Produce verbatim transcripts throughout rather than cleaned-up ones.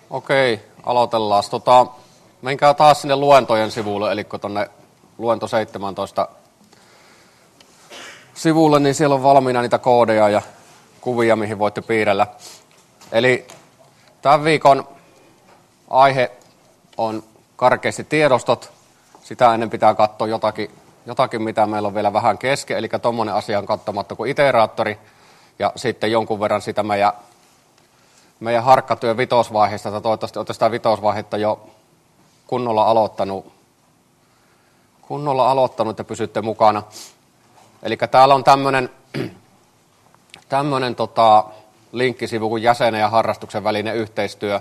Okei, aloitellaan. Tota, menkää taas sinne luentojen sivulle, eli tuonne luento seitsemäntoista sivulle, niin siellä on valmiina niitä koodeja ja kuvia, mihin voitte piirrellä. Eli tämän viikon aihe on karkeasti tiedostot. Sitä ennen pitää katsoa jotakin, jotakin mitä meillä on vielä vähän kesken, eli tuommoinen asia on katsomatta kuin iteraattori, ja sitten jonkun verran sitä meidän, meidän harkkatyön vitosvaiheesta, tai toivottavasti olette sitä vitosvaihetta jo kunnolla aloittanut, kunnolla aloittanut ja pysytte mukana. Eli täällä on tämmöinen, tämmöinen tota, linkkisivu kuin jäsenen ja harrastuksen välinen yhteistyö.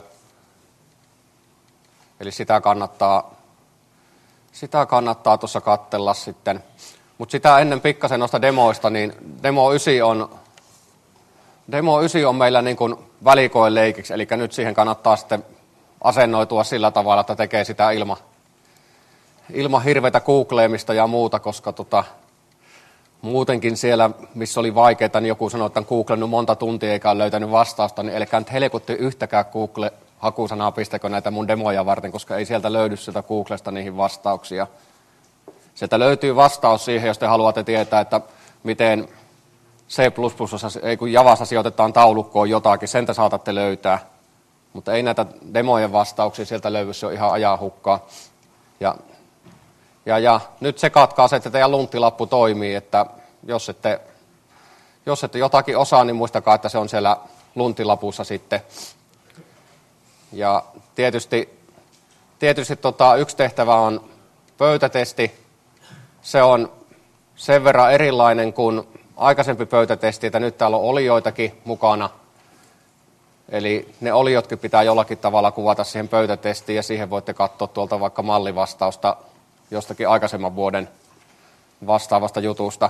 Eli sitä kannattaa, sitä kannattaa tuossa katsella sitten. Mutta sitä ennen pikkasen noista demoista, niin demo yhdeksän on, demo yhdeksän on meillä niin kuin välikoeleikiksi, eli nyt siihen kannattaa sitten asennoitua sillä tavalla, että tekee sitä ilman ilma hirveätä googleemista ja muuta, koska tota, muutenkin siellä, missä oli vaikeaa, niin joku sanoi, että on googlannut monta tuntia eikä ole löytänyt vastausta, niin ellei nyt helkutti yhtäkään Google-hakusanaa pistäkö näitä mun demoja varten, koska ei sieltä löydy sieltä Googlesta niihin vastauksia. Sieltä löytyy vastaus siihen, jos te haluatte tietää, että miten C plus plus, ei kun Javassa sijoitetaan taulukkoon jotakin, sen te saatatte löytää. Mutta ei näitä demojen vastauksia sieltä löydy, se on ihan ajanhukkaa. Ja, ja, ja nyt se katkaa se, että teidän lunttilappu toimii, että jos ette, jos ette jotakin osaa, niin muistakaa, että se on siellä lunttilapussa sitten. Ja tietysti, tietysti tota, yksi tehtävä on pöytätesti. Se on sen verran erilainen kuin aikaisempi pöytätesti, että nyt täällä on olioitakin mukana. Eli ne oliotkin pitää jollakin tavalla kuvata siihen pöytätestiin, ja siihen voitte katsoa tuolta vaikka mallivastausta jostakin aikaisemman vuoden vastaavasta jutusta.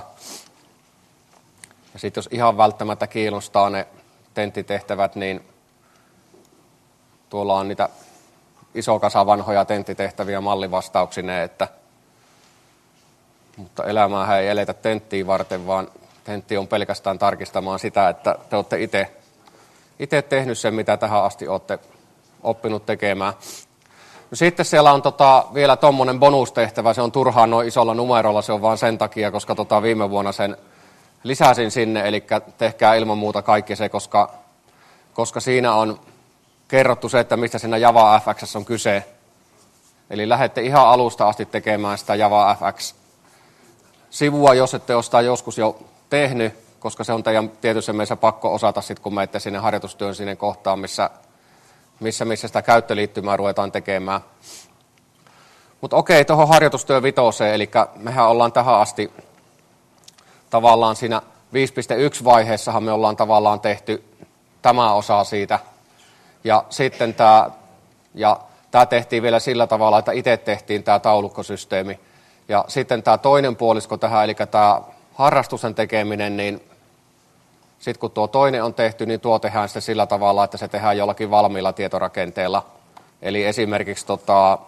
Ja sitten jos ihan välttämättä kiinnostaa ne tenttitehtävät, niin tuolla on niitä iso kasa vanhoja tenttitehtäviä mallivastauksineen, että mutta elämäähän ei eletä tenttiä varten, vaan tentti on pelkästään tarkistamaan sitä, että te olette itse itse tehnyt sen, mitä tähän asti olette oppinut tekemään. No sitten siellä on tota, vielä tuommoinen bonustehtävä, se on turhaan noin isolla numerolla, se on vaan sen takia, koska tota, viime vuonna sen lisäsin sinne, eli tehkää ilman muuta kaikki se, koska, koska siinä on kerrottu se, että mistä siinä Java F X on kyse. Eli lähdette ihan alusta asti tekemään sitä Java F X-sivua, jos ette ole sitä joskus jo tehnyt, koska se on teidän tietyssä mielessä pakko osata sitten, kun menette sinne harjoitustyön sinne kohtaan, missä, missä, missä sitä käyttöliittymää ruvetaan tekemään. Mutta okei, tuohon harjoitustyön vitoseen, eli mehän ollaan tähän asti tavallaan siinä viisi piste yksi vaiheessahan me ollaan tavallaan tehty tämä osa siitä. Ja sitten tämä, ja tämä tehtiin vielä sillä tavalla, että itse tehtiin tämä taulukkosysteemi. Ja sitten tämä toinen puolisko tähän, eli tämä harrastusten tekeminen, niin sitten kun tuo toinen on tehty, niin tuo tehdään sitten sillä tavalla, että se tehdään jollakin valmiilla tietorakenteella. Eli esimerkiksi, tota,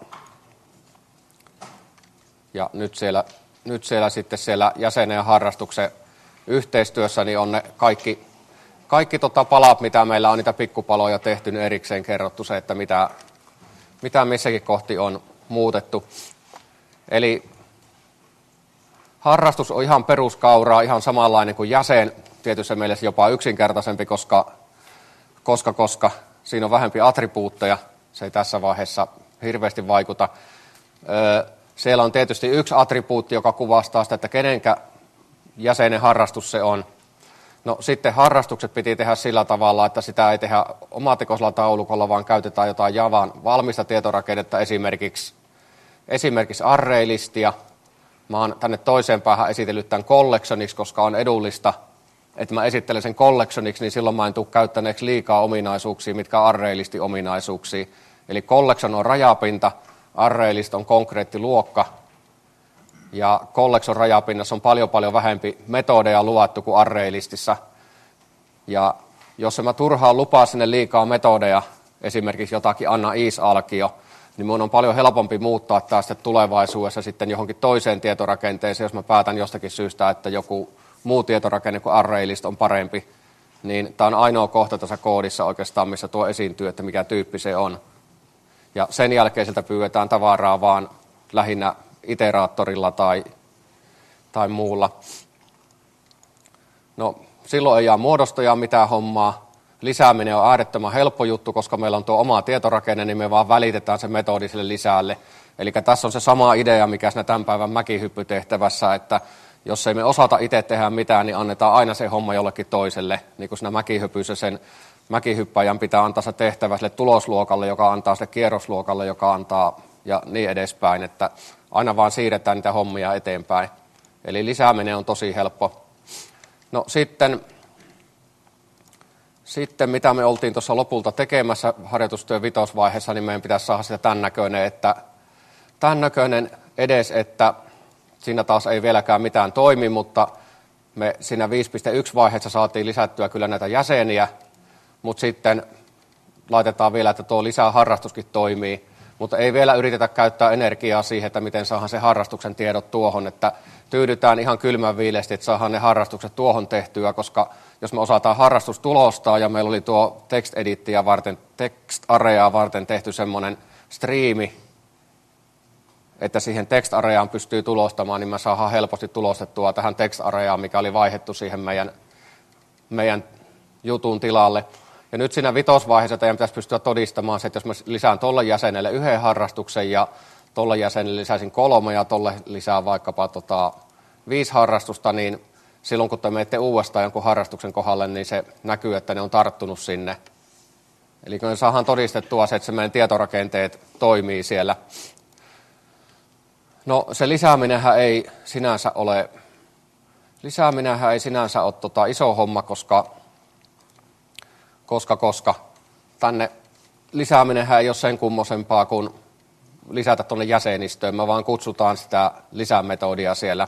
ja nyt siellä, nyt siellä sitten siellä jäsenen ja harrastuksen yhteistyössä, niin on ne kaikki, kaikki tota palat, mitä meillä on niitä pikkupaloja tehty, niin erikseen kerrottu se, että mitä, mitä missäkin kohti on muutettu. Eli harrastus on ihan peruskauraa, ihan samanlainen kuin jäsen, tietysti mielessä jopa yksinkertaisempi, koska, koska, koska siinä on vähempi attribuutteja, se ei tässä vaiheessa hirveästi vaikuta. Öö, siellä on tietysti yksi attribuutti, joka kuvastaa sitä, että kenenkä jäsenen harrastus se on. No sitten harrastukset piti tehdä sillä tavalla, että sitä ei tehdä omatekoisella taulukolla, vaan käytetään jotain Javan valmista tietorakennetta, esimerkiksi, esimerkiksi array-listia. Mä oon tänne toiseen päähän esitellyt tämän collectioniksi, koska on edullista, että mä esittelen sen collectioniksi, niin silloin mä en tule käyttäneeksi liikaa ominaisuuksia, mitkä on array-listin ominaisuuksia. Eli collection on rajapinta, array-list on konkreettiluokka, ja collection rajapinnassa on paljon paljon vähempi metodeja luvattu kuin array-listissä. Ja jos mä turhaan lupaa sinne liikaa metodeja, esimerkiksi jotakin anna is-alkio, niin minun on paljon helpompi muuttaa tämä sitten tulevaisuudessa sitten johonkin toiseen tietorakenteeseen, jos mä päätän jostakin syystä, että joku muu tietorakenne kuin ArrayList on parempi. niin tämä on ainoa kohta tässä koodissa oikeastaan, missä tuo esiintyy, että mikä tyyppi se on. Ja sen jälkeen sieltä pyydetään tavaraa vaan lähinnä iteraattorilla tai, tai muulla. No, silloin ei jää muodostajaa mitään hommaa. Lisääminen on äärettömän helppo juttu, koska meillä on tuo oma tietorakenne, niin me vaan välitetään se metodi sille lisäälle. Eli tässä on se sama idea, mikä siinä tämän päivän mäkihyppytehtävässä, että jos ei me osata itse tehdä mitään, niin annetaan aina se homma jollekin toiselle. Niin kuin siinä mäkihypyssä sen mäkihyppäjän pitää antaa se tehtävä sille tulosluokalle, joka antaa sille kierrosluokalle, joka antaa ja niin edespäin. Että aina vaan siirretään niitä hommia eteenpäin. Eli lisääminen on tosi helppo. No sitten, sitten mitä me oltiin tuossa lopulta tekemässä harjoitustyön vitosvaiheessa, niin meidän pitäisi saada sitä tämän näköinen, että tämän näköinen edes, että siinä taas ei vieläkään mitään toimi, mutta me siinä viisi piste yksi vaiheessa saatiin lisättyä kyllä näitä jäseniä, mutta sitten laitetaan vielä, että tuo lisää harrastuskin toimii, mutta ei vielä yritetä käyttää energiaa siihen, että miten saadaan se harrastuksen tiedot tuohon, että tyydytään ihan kylmän viileesti, että saadaan ne harrastukset tuohon tehtyä, koska jos me osataan harrastustulostaa ja meillä oli tuo text-edittiä varten, text-areaa varten tehty semmoinen striimi, että siihen text-areaan pystyy tulostamaan, niin me saadaan helposti tulostettua tähän text-areaan, mikä oli vaihdettu siihen meidän, meidän jutun tilalle. Ja nyt siinä vitosvaiheessa teidän pitäisi pystyä todistamaan se, että jos mä lisään tolle jäsenelle yhden harrastuksen ja tolle jäsenelle lisäisin kolme ja tolle lisää vaikkapa tota, viisi harrastusta, niin silloin kun te menette uudestaan jonkun harrastuksen kohdalle, niin se näkyy, että ne on tarttunut sinne. Eli kun me saadaan todistettua se, että se meidän tietorakenteet toimii siellä. No se lisääminenhän ei sinänsä ole, lisääminenhän ei sinänsä ole tota iso homma, koska, koska, koska tänne lisääminenhän ei ole sen kummosempaa kuin lisätä tuonne jäsenistöön. Me vaan kutsutaan sitä lisämetodia siellä.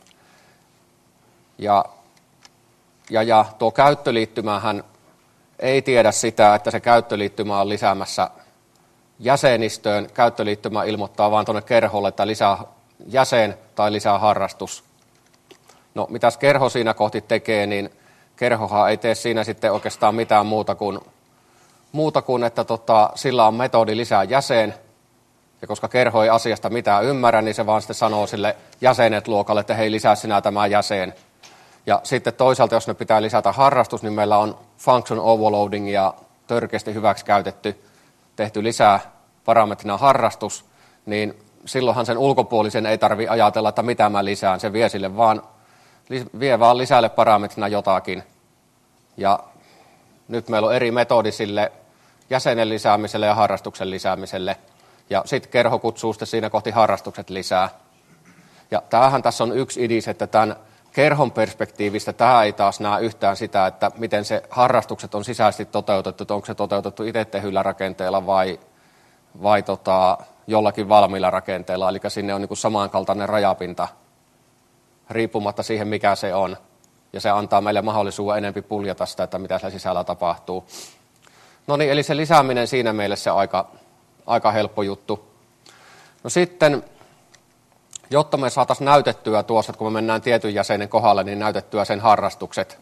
Ja, ja, ja tuo käyttöliittymähän ei tiedä sitä, että se käyttöliittymä on lisäämässä jäsenistöön. Käyttöliittymä ilmoittaa vaan tuonne kerholle, että lisää jäsen tai lisää harrastus. No mitäs kerho siinä kohti tekee, niin kerhohan ei tee siinä sitten oikeastaan mitään muuta kuin, muuta kuin että tota, sillä on metodi lisää jäsen. Ja koska kerho ei asiasta mitään ymmärrä, niin se vaan sitten sanoo sille jäsenet luokalle, että hei, lisää sinä tämä jäsen. Ja sitten toisaalta, jos ne pitää lisätä harrastus, niin meillä on function overloading ja törkeästi hyväksi käytetty, tehty lisää parametrina harrastus, niin silloinhan sen ulkopuolisen ei tarvitse ajatella, että mitä mä lisään. Se vie, sille vaan, vie vaan lisälle parametrina jotakin. Ja nyt meillä on eri metodi sille jäsenen lisäämiselle ja harrastuksen lisäämiselle. Ja sitten kerho kutsuu sitten siinä kohti harrastukset lisää. Ja tämähän tässä on yksi idis, että tämän kerhon perspektiivistä tämä ei taas näe yhtään sitä, että miten se harrastukset on sisäisesti toteutettu, että onko se toteutettu itse tehyllä rakenteella vai, vai tota, jollakin valmiilla rakenteella. Eli sinne on niin kuin samankaltainen rajapinta, riippumatta siihen mikä se on. Ja se antaa meille mahdollisuuden enempi puljata sitä, että mitä siellä sisällä tapahtuu. No niin, eli se lisääminen siinä meille se aika, aika helppo juttu. No sitten, jotta me saataisiin näytettyä tuossa, että kun me mennään tietyn jäsenen kohdalle, niin näytettyä sen harrastukset.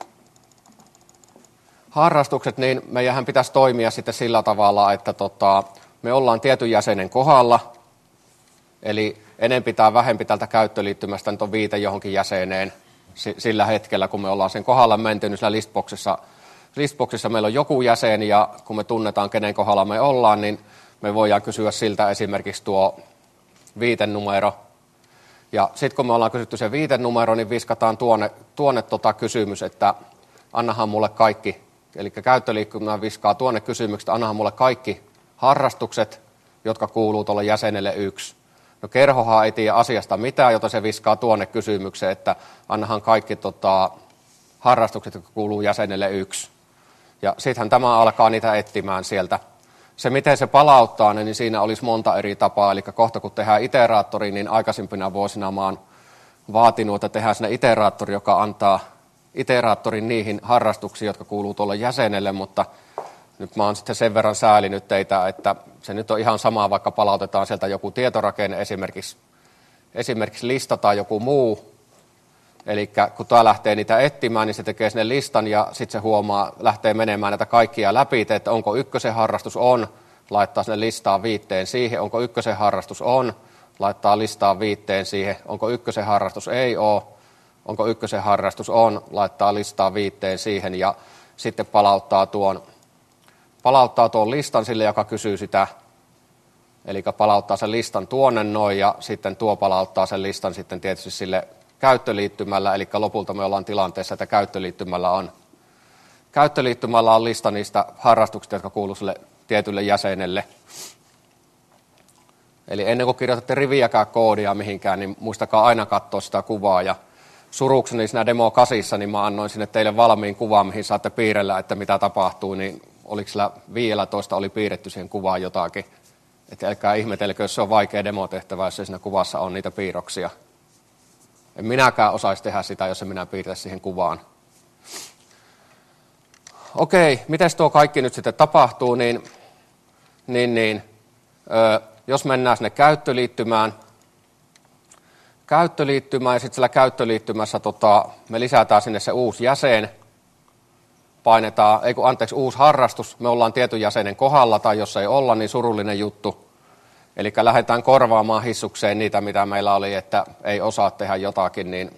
Harrastukset, niin meidän pitäisi toimia sitten sillä tavalla, että tota, me ollaan tietyn jäsenen kohdalla, eli enempi tai vähempi tältä käyttöliittymästä nyt on viite johonkin jäseneen sillä hetkellä, kun me ollaan sen kohdalla menty, niin sillä listboxissa, listboxissa meillä on joku jäsen, ja kun me tunnetaan, kenen kohdalla me ollaan, niin me voidaan kysyä siltä esimerkiksi tuo viitenumero. Ja sitten kun me ollaan kysytty se viitenumero, niin viskataan tuonne, tuonne tota kysymys, että annahan mulle kaikki, eli käyttöliittymä viskaa tuonne kysymykset, annahan mulle kaikki harrastukset, jotka kuuluu tuolle jäsenelle yksi. No kerhohan ei tiedä asiasta mitään, jota se viskaa tuonne kysymykseen, että annahan kaikki tota, harrastukset, jotka kuuluu jäsenelle yksi. Ja sittenhän tämä alkaa niitä etsimään sieltä. Se, miten se palauttaa ne, niin siinä olisi monta eri tapaa. Eli kohta kun tehdään iteraattori, niin aikaisempina vuosina mä oon vaatinut, että tehdään sinne iteraattori, joka antaa iteraattorin niihin harrastuksiin, jotka kuuluu tuolle jäsenelle, mutta nyt mä oon sitten sen verran säälinyt teitä, että se nyt on ihan sama, vaikka palautetaan sieltä joku tietorakenne, esimerkiksi, esimerkiksi lista tai joku muu, Eli kun tämä lähtee niitä etsimään, niin se tekee sinne listan ja sitten se huomaa, lähtee menemään näitä kaikkia läpi, että onko ykkösen harrastus on, laittaa sinne listaan viitteen siihen, onko ykkösen harrastus on, laittaa listaan viitteen siihen, onko ykkösen harrastus ei ole, onko ykkösen harrastus on, laittaa listaan viitteen siihen ja sitten palauttaa tuon, palauttaa tuon listan sille, joka kysyy sitä, eli palauttaa sen listan tuonne noin ja sitten tuo palauttaa sen listan sitten tietysti sille käyttöliittymällä, eli lopulta me ollaan tilanteessa, että käyttöliittymällä on, käyttöliittymällä on lista niistä harrastuksista, jotka kuuluu sille tietylle jäsenelle. Eli ennen kuin kirjoitatte riviäkään koodia mihinkään, niin muistakaa aina katsoa sitä kuvaa. Ja surukseni siinä demo kasissa, niin mä annoin sinne teille valmiin kuvaan, mihin saatte piirrellä, että mitä tapahtuu, niin oliko sillä viisitoista oli piirretty siihen kuvaan jotakin. Että älkää ihmetelkö, jos se on vaikea demotehtävä, jos siinä kuvassa on niitä piirroksia. En minäkään osaisi tehdä sitä, jos en minä piirtäisi siihen kuvaan. Okei, miten tuo kaikki nyt sitten tapahtuu, niin, niin, niin ö, jos mennään sinne käyttöliittymään, käyttöliittymään ja sitten siellä käyttöliittymässä tota, me lisätään sinne se uusi jäsen, painetaan, ei kun anteeksi, uusi harrastus, me ollaan tietyn jäsenen kohdalla tai jos ei olla, niin surullinen juttu. Eli lähdetään korvaamaan hissukseen niitä, mitä meillä oli, että ei osaa tehdä jotakin, niin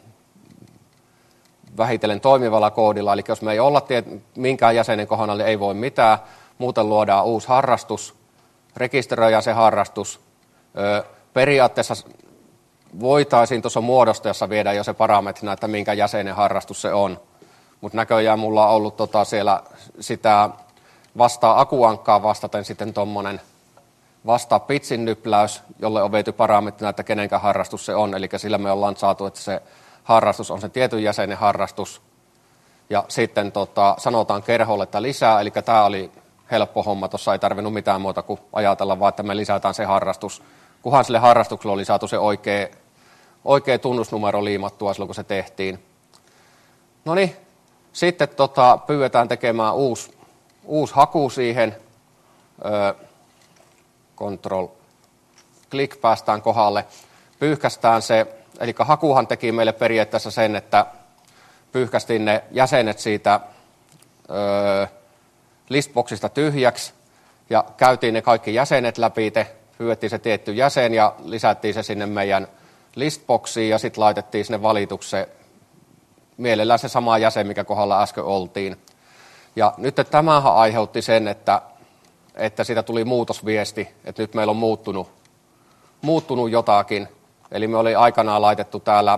vähitellen toimivalla koodilla. Eli jos me ei olla tiet- minkään jäsenen kohdalla, niin ei voi mitään. Muuten luodaan uusi harrastus, rekisteröidään se harrastus. Öö, periaatteessa voitaisiin tuossa muodostajassa viedä jo se parametrina, että minkä jäsenen harrastus se on. Mutta näköjään mulla on ollut tota siellä sitä vastaa akuankkaa vastaten sitten tuommoinen vastaa pitsin nypläys, jolle on viety parametrina, että kenenkä harrastus se on. Eli sillä me ollaan saatu, että se harrastus on se tietyn jäsenen harrastus. Ja sitten tota, sanotaan kerholle, että lisää, eli tämä oli helppo homma. Tuossa ei tarvinnut mitään muuta kuin ajatella, vaan että me lisätään se harrastus. Kunhan sille harrastukselle oli saatu se oikea, oikea tunnusnumero liimattua silloin, kun se tehtiin. No niin, sitten tota, pyydetään tekemään uusi, uusi haku siihen. Öö, Control click, päästään kohdalle, pyyhkästään se, eli hakuhan teki meille periaatteessa sen, että pyyhkästiin ne jäsenet siitä öö, listboxista tyhjäksi ja käytiin ne kaikki jäsenet läpi, pyydettiin se tietty jäsen ja lisättiin se sinne meidän listboxiin ja sitten laitettiin sinne valituksi mielellään se sama jäsen, mikä kohdalla äsken oltiin. Ja nyt tämähän aiheutti sen, että että siitä tuli muutosviesti, että nyt meillä on muuttunut, muuttunut jotakin. Eli me oli aikanaan laitettu täällä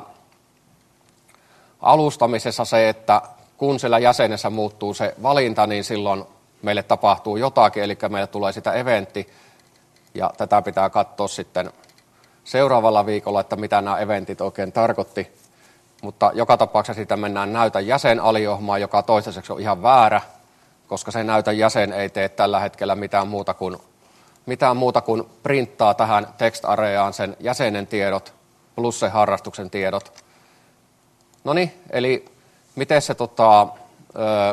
alustamisessa se, että kun siellä jäsenessä muuttuu se valinta, niin silloin meille tapahtuu jotakin, eli meille tulee sitä eventti. Ja tätä pitää katsoa sitten seuraavalla viikolla, että mitä nämä eventit oikein tarkoitti. Mutta joka tapauksessa siitä mennään näytä jäsen -aliohmaan, joka toistaiseksi on ihan väärä, koska se näytä jäsen ei tee tällä hetkellä mitään muuta kuin, mitään muuta kuin printtaa tähän text-areaan sen jäsenen tiedot plus se harrastuksen tiedot. No niin, eli miten se, tota, öö,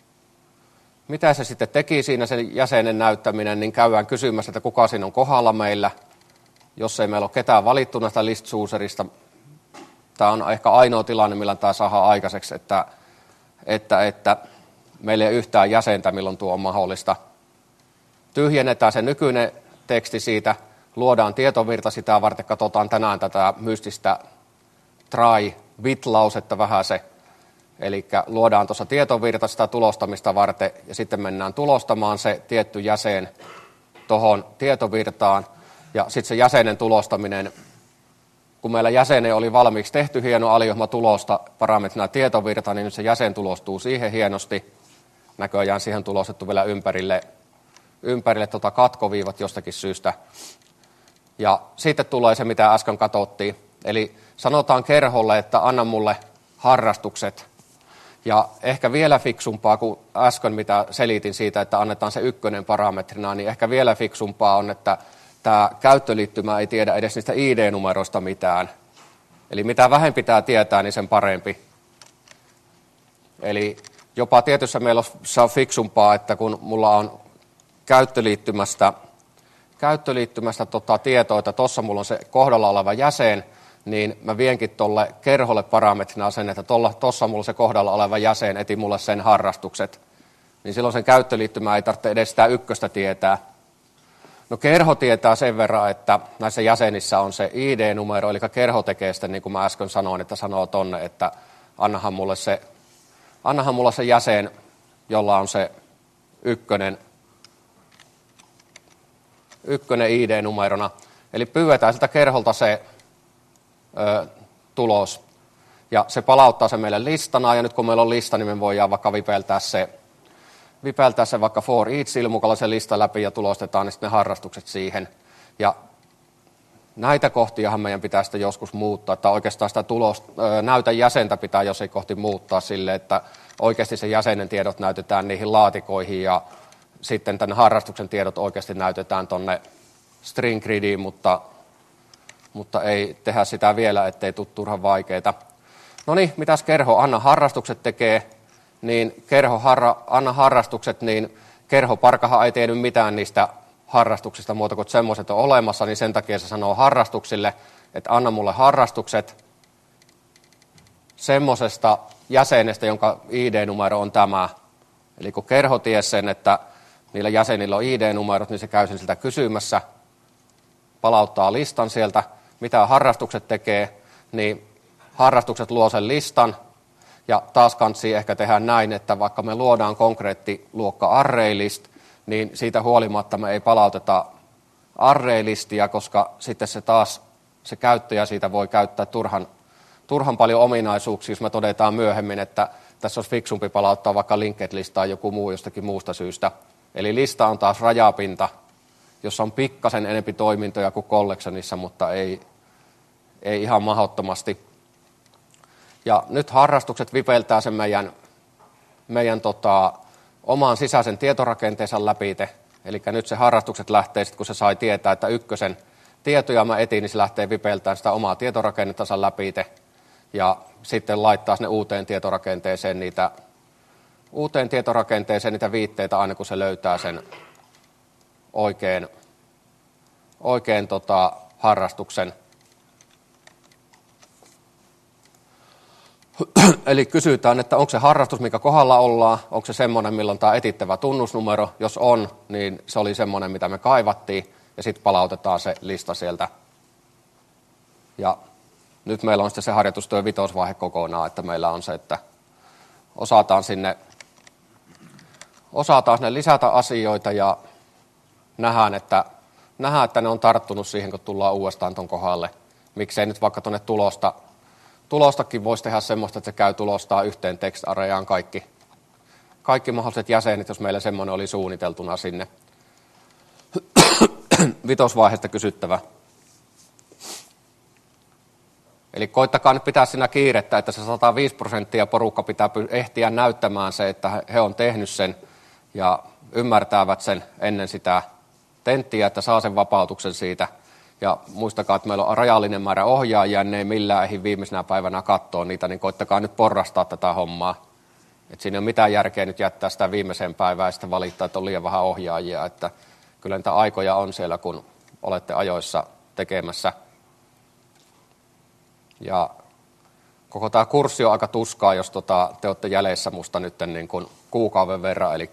mitä se sitten teki siinä sen jäsenen näyttäminen, niin käydään kysymässä, että kuka siinä on kohdalla meillä, jos ei meillä ole ketään valittu näistä list-chooserista. Tämä on ehkä ainoa tilanne, millä tämä saadaan aikaiseksi, että, että, että meillä ei ole yhtään jäsentä, milloin tuo on mahdollista. Tyhjennetään se nykyinen teksti siitä, luodaan tietovirta sitä varten, katsotaan tänään tätä mystistä try bit-lausetta vähän se. Eli luodaan tuossa tietovirta sitä tulostamista varten ja sitten mennään tulostamaan se tietty jäsen tuohon tietovirtaan. Ja sitten se jäsenen tulostaminen, kun meillä jäsenen oli valmiiksi tehty hieno aliohma tulosta parametrina tietovirta, niin nyt se jäsen tulostuu siihen hienosti. Näköjään siihen tulostettu vielä ympärille, ympärille tota katkoviivat jostakin syystä. Ja sitten tulee se, mitä äsken katsottiin. Eli sanotaan kerholle, että anna mulle harrastukset. Ja ehkä vielä fiksumpaa kuin äsken, mitä selitin siitä, että annetaan se ykkönen parametrina, niin ehkä vielä fiksumpaa on, että tämä käyttöliittymä ei tiedä edes niistä I D-numeroista mitään. Eli mitä vähempi pitää tietää, niin sen parempi. Eli jopa tietyssä meillä on fiksumpaa, että kun mulla on käyttöliittymästä, käyttöliittymästä tota tietoa, että tuossa mulla on se kohdalla oleva jäsen, niin mä vienkin tuolle kerholle parametrina sen, että tuossa mulla se kohdalla oleva jäsen eti mulle sen harrastukset. Niin silloin sen käyttöliittymä ei tarvitse edes sitä ykköstä tietää. No kerho tietää sen verran, että näissä jäsenissä on se I D-numero, eli kerho tekee sitten, niin kuin mä äsken sanoin, että sanoo tonne, että annahan mulle se, annahan mulle se jäsen, jolla on se ykkönen, ykkönen I D-numerona. Eli pyydetään siltä kerholta se ö, tulos, ja se palauttaa se meille listana, ja nyt kun meillä on lista, niin me voidaan vaikka vipeltää se, vipeltää se vaikka for each-silmukalla se lista läpi, ja tulostetaan niin ne harrastukset siihen. Ja näitä kohtiahan meidän pitää sitten joskus muuttaa, että oikeastaan sitä tulos, ö, näytön jäsentä pitää jossain kohti muuttaa sille, että oikeasti se jäsenen tiedot näytetään niihin laatikoihin, ja sitten tämän harrastuksen tiedot oikeasti näytetään tuonne string gridiin, mutta, mutta ei tehdä sitä vielä, ettei tule turhan vaikeita. No niin, mitäs kerho Anna harrastukset tekee, niin kerho harra, Anna harrastukset, niin kerho Parkahan ei tiennyt mitään niistä harrastuksista muuta kuin semmoiset on olemassa, niin sen takia se sanoo harrastuksille, että anna mulle harrastukset semmoisesta jäsenestä, jonka I D-numero on tämä. Eli kun kerho ties sen, että niillä jäsenillä on I D-numerot, niin se käy sen siltä kysymässä, palauttaa listan sieltä, mitä harrastukset tekee, niin harrastukset luo sen listan, ja taas kansi ehkä tehdä näin, että vaikka me luodaan konkreettiluokka array-list, niin siitä huolimatta me ei palauteta array-listia, koska sitten se taas, se käyttäjä siitä voi käyttää turhan, turhan paljon ominaisuuksia, jos me todetaan myöhemmin, että tässä olisi fiksumpi palauttaa vaikka linked-listaa joku muu jostakin muusta syystä. Eli lista on taas rajapinta, jossa on pikkasen enempi toimintoja kuin collectionissa, mutta ei, ei ihan mahdottomasti. Ja nyt harrastukset vipeltää sen meidän, meidän tota, oman sisäisen tietorakenteensa läpite. Eli nyt se harrastukset lähtee, sit kun se sai tietää, että ykkösen tietoja mä etin, niin se lähtee vipeltämään sitä omaa tietorakennetansa läpite. Ja sitten laittaa sinne uuteen tietorakenteeseen niitä, uuteen tietorakenteeseen niitä viitteitä aina, kun se löytää sen oikein, oikein tota, harrastuksen. Eli kysytään, että onko se harrastus, mikä kohdalla ollaan, onko se semmoinen, milloin on tämä etittävä tunnusnumero. Jos on, niin se oli semmoinen, mitä me kaivattiin, ja sitten palautetaan se lista sieltä. Ja nyt meillä on sitten se harjoitustyö vitosvaihe kokonaan, että meillä on se, että osataan sinne, osataan sinne lisätä asioita ja nähdään, että, nähdään, että ne on tarttunut siihen, kun tullaan uudestaan ton kohdalle. Miksei nyt vaikka tuonne tulosta, tulostakin voisi tehdä semmoista, että se käy tulostaa yhteen text-arrayaan kaikki, kaikki mahdolliset jäsenet, jos meillä semmoinen oli suunniteltuna sinne. Vitosvaiheesta kysyttävä. Eli koittakaa nyt pitää siinä kiirettä, että se sata viisi prosenttia porukka pitää ehtiä näyttämään se, että he on tehnyt sen ja ymmärtävät sen ennen sitä tenttiä, että saa sen vapautuksen siitä. Ja muistakaa, että meillä on rajallinen määrä ohjaajia, ne ei millään ehdi viimeisenä päivänä katsoa niitä, niin koittakaa nyt porrastaa tätä hommaa. Että siinä ei ole mitään järkeä nyt jättää sitä viimeiseen päivään ja sitten valittaa, että on liian vähän ohjaajia. Että kyllä niitä aikoja on siellä, kun olette ajoissa tekemässä. Ja koko tämä kurssi on aika tuskaa, jos tota, te olette jäljessä musta nyt niin kuin kuukauden verran. Eli,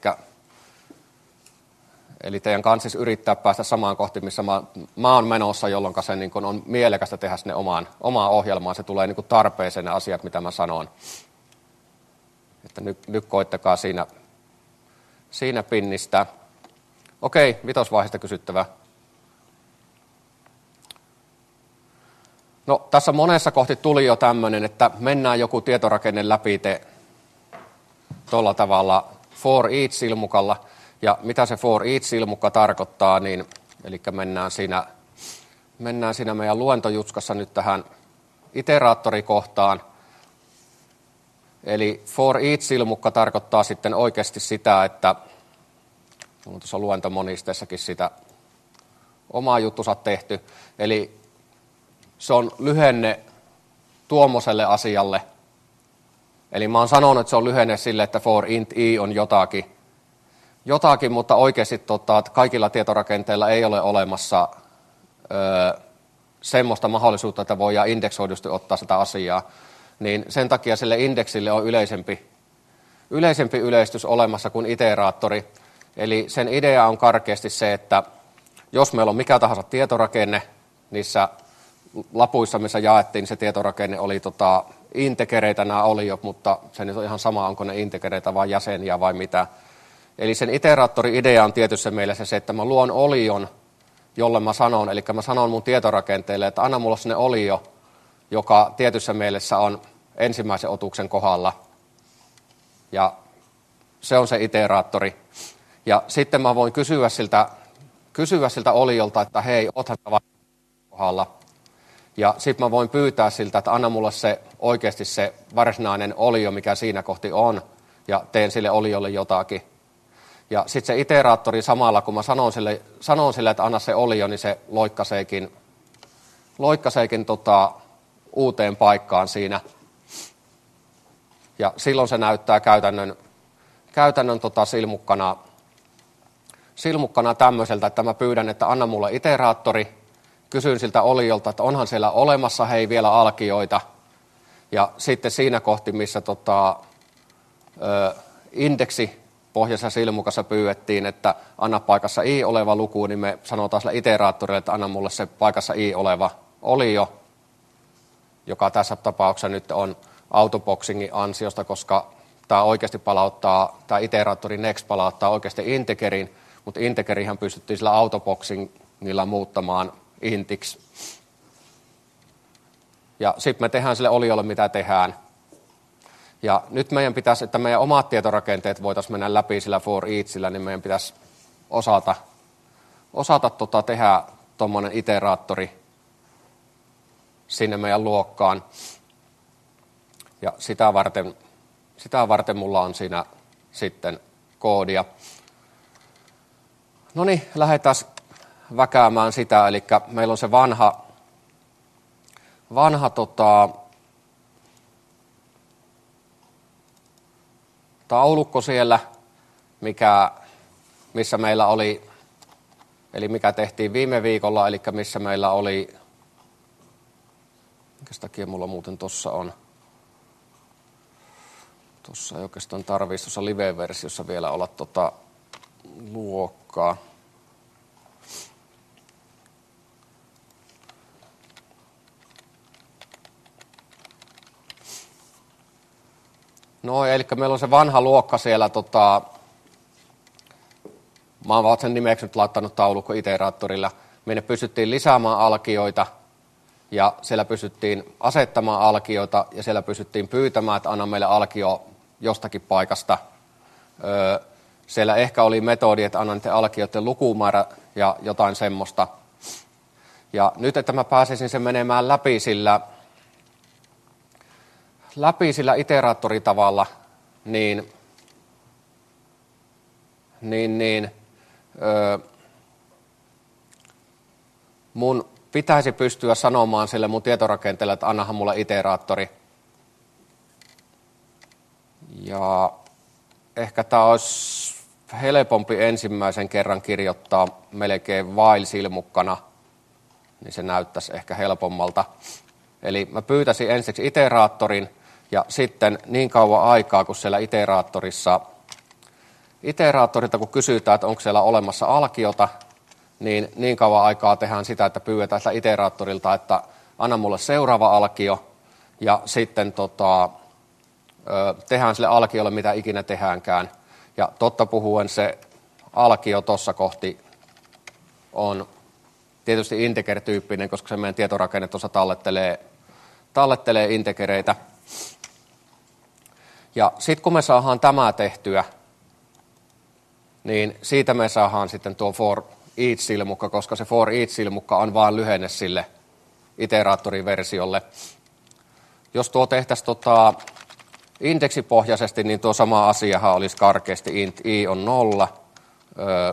eli teidän kanssa siis yrittää päästä samaan kohti, missä mä, mä oon menossa, jolloin se niin kuin on mielekästä tehdä sinne omaan, omaan ohjelmaan. Se tulee niin kuin tarpeeseen ne asiat, mitä mä sanon. Että nyt, nyt koittakaa siinä, siinä pinnistä. Okei, vitosvaiheesta kysyttävä. No, tässä monessa kohti tuli jo tämmöinen, että mennään joku tietorakenne läpi te tuolla tavalla for each-silmukalla. Ja mitä se for each-silmukka tarkoittaa, niin eli mennään siinä, mennään siinä meidän luentojutskassa nyt tähän iteraattorikohtaan. Eli for each-silmukka tarkoittaa sitten oikeasti sitä, että minulla on tuossa luentomonisteessakin sitä omaa juttusa tehty. Eli se on lyhenne tuommoiselle asialle. Eli mä oon sanonut, että se on lyhenne sille, että for int i on jotakin. Jotakin, mutta oikeasti tota, että kaikilla tietorakenteilla ei ole olemassa ö, semmoista mahdollisuutta, että voidaan indeksoidusti ottaa sitä asiaa, niin sen takia sille indeksille on yleisempi, yleisempi yleistys olemassa kuin iteraattori. Eli sen idea on karkeasti se, että jos meillä on mikä tahansa tietorakenne, niissä lapuissa, missä jaettiin, niin se tietorakenne oli tota, integereitä nämä oliot, mutta se nyt on ihan sama, onko ne integereitä vai jäseniä vai mitä. Eli sen iteraattori-idea on tietyssä mielessä se, että mä luon olion, jolle mä sanon, eli mä sanon mun tietorakenteelle, että anna mulle sinne olio, joka tietyssä mielessä on ensimmäisen otuksen kohdalla. Ja se on se iteraattori. Ja sitten mä voin kysyä siltä, kysyä siltä oliolta, että hei, oothan sä kohdalla. Ja sitten mä voin pyytää siltä, että anna mulle se oikeasti se varsinainen olio, mikä siinä kohti on, ja teen sille oliolle jotakin. Ja sitten se iteraattori samalla, kun mä sanon sille, sanon sille, että anna se olio, niin se loikkaseekin, loikkaseekin tota, uuteen paikkaan siinä. Ja silloin se näyttää käytännön, käytännön tota, silmukkana, silmukkana tämmöiseltä, että mä pyydän, että anna mulle iteraattori, kysyn siltä oliolta, että onhan siellä olemassa hei vielä alkioita. Ja sitten siinä kohti, missä tota, ö, indeksi pohjassa silmukassa pyydettiin, että anna paikassa i oleva luku, niin me sanotaan sille iteraattorille, että anna mulle se paikassa i oleva olio, joka tässä tapauksessa nyt on autoboxingin ansiosta, koska tämä oikeasti palauttaa, tämä iteraattori next palauttaa oikeasti integerin, mutta integerihan pystyttiin sillä autoboxingilla muuttamaan intiksi. Ja sitten me tehdään sille oliolle, mitä tehdään. Ja nyt meidän pitäisi, että meidän omat tietorakenteet voitaisiin mennä läpi sillä for eachillä, niin meidän pitäisi osata, osata tota tehdä tuommoinen iteraattori sinne meidän luokkaan. Ja sitä varten, sitä varten mulla on siinä sitten koodia. No niin, lähdetään väkäämään sitä, eli meillä on se vanha, vanha tota, taulukko siellä, mikä, missä meillä oli, eli mikä tehtiin viime viikolla, eli missä meillä oli, minkä takia mulla muuten tuossa on, tuossa ei oikeastaan tarvitsisi tuossa live-versiossa vielä olla tota luokkaa. No, eli meillä on se vanha luokka siellä, tota, mä oon sen nimeksi nyt laittanut taulukko iteraattorilla. Meille pystyttiin lisäämään alkioita ja siellä pystyttiin asettamaan alkioita ja siellä pystyttiin pyytämään, että anna meille alkio jostakin paikasta. Öö, siellä ehkä oli metodi, että anna niiden alkioiden lukumäärä ja jotain semmoista. Ja nyt, että mä pääsisin sen menemään läpi sillä läpi sillä iteraattoritavalla, niin, niin, niin öö, mun pitäisi pystyä sanomaan sille mun tietorakenteelle, että annahan mulle iteraattori. Ja ehkä tää olisi helpompi ensimmäisen kerran kirjoittaa melkein while-silmukkana, niin se näyttäisi ehkä helpommalta. Eli mä pyytäisin ensiksi iteraattorin ja sitten niin kauan aikaa, kun siellä iteraattorissa, iteraattorilta kun kysytään, että onko siellä olemassa alkiota, niin niin kauan aikaa tehdään sitä, että pyydetään sitä iteraattorilta, että anna mulle seuraava alkio ja sitten tota, tehdään sille alkiolle mitä ikinä tehdäänkään. Ja totta puhuen se alkio tuossa kohti on tietysti integer-tyyppinen, koska se meidän tietorakenne tuossa tallettelee, tallettelee integereitä. Ja sitten kun me saadaan tämä tehtyä, niin siitä me saadaan sitten tuo for each-silmukka, koska se for each-silmukka on vaan lyhenne sille iteraattoriversiolle. Jos tuo tehtäisiin tota indeksipohjaisesti, niin tuo sama asiahan olisi karkeasti int i on nolla, öö,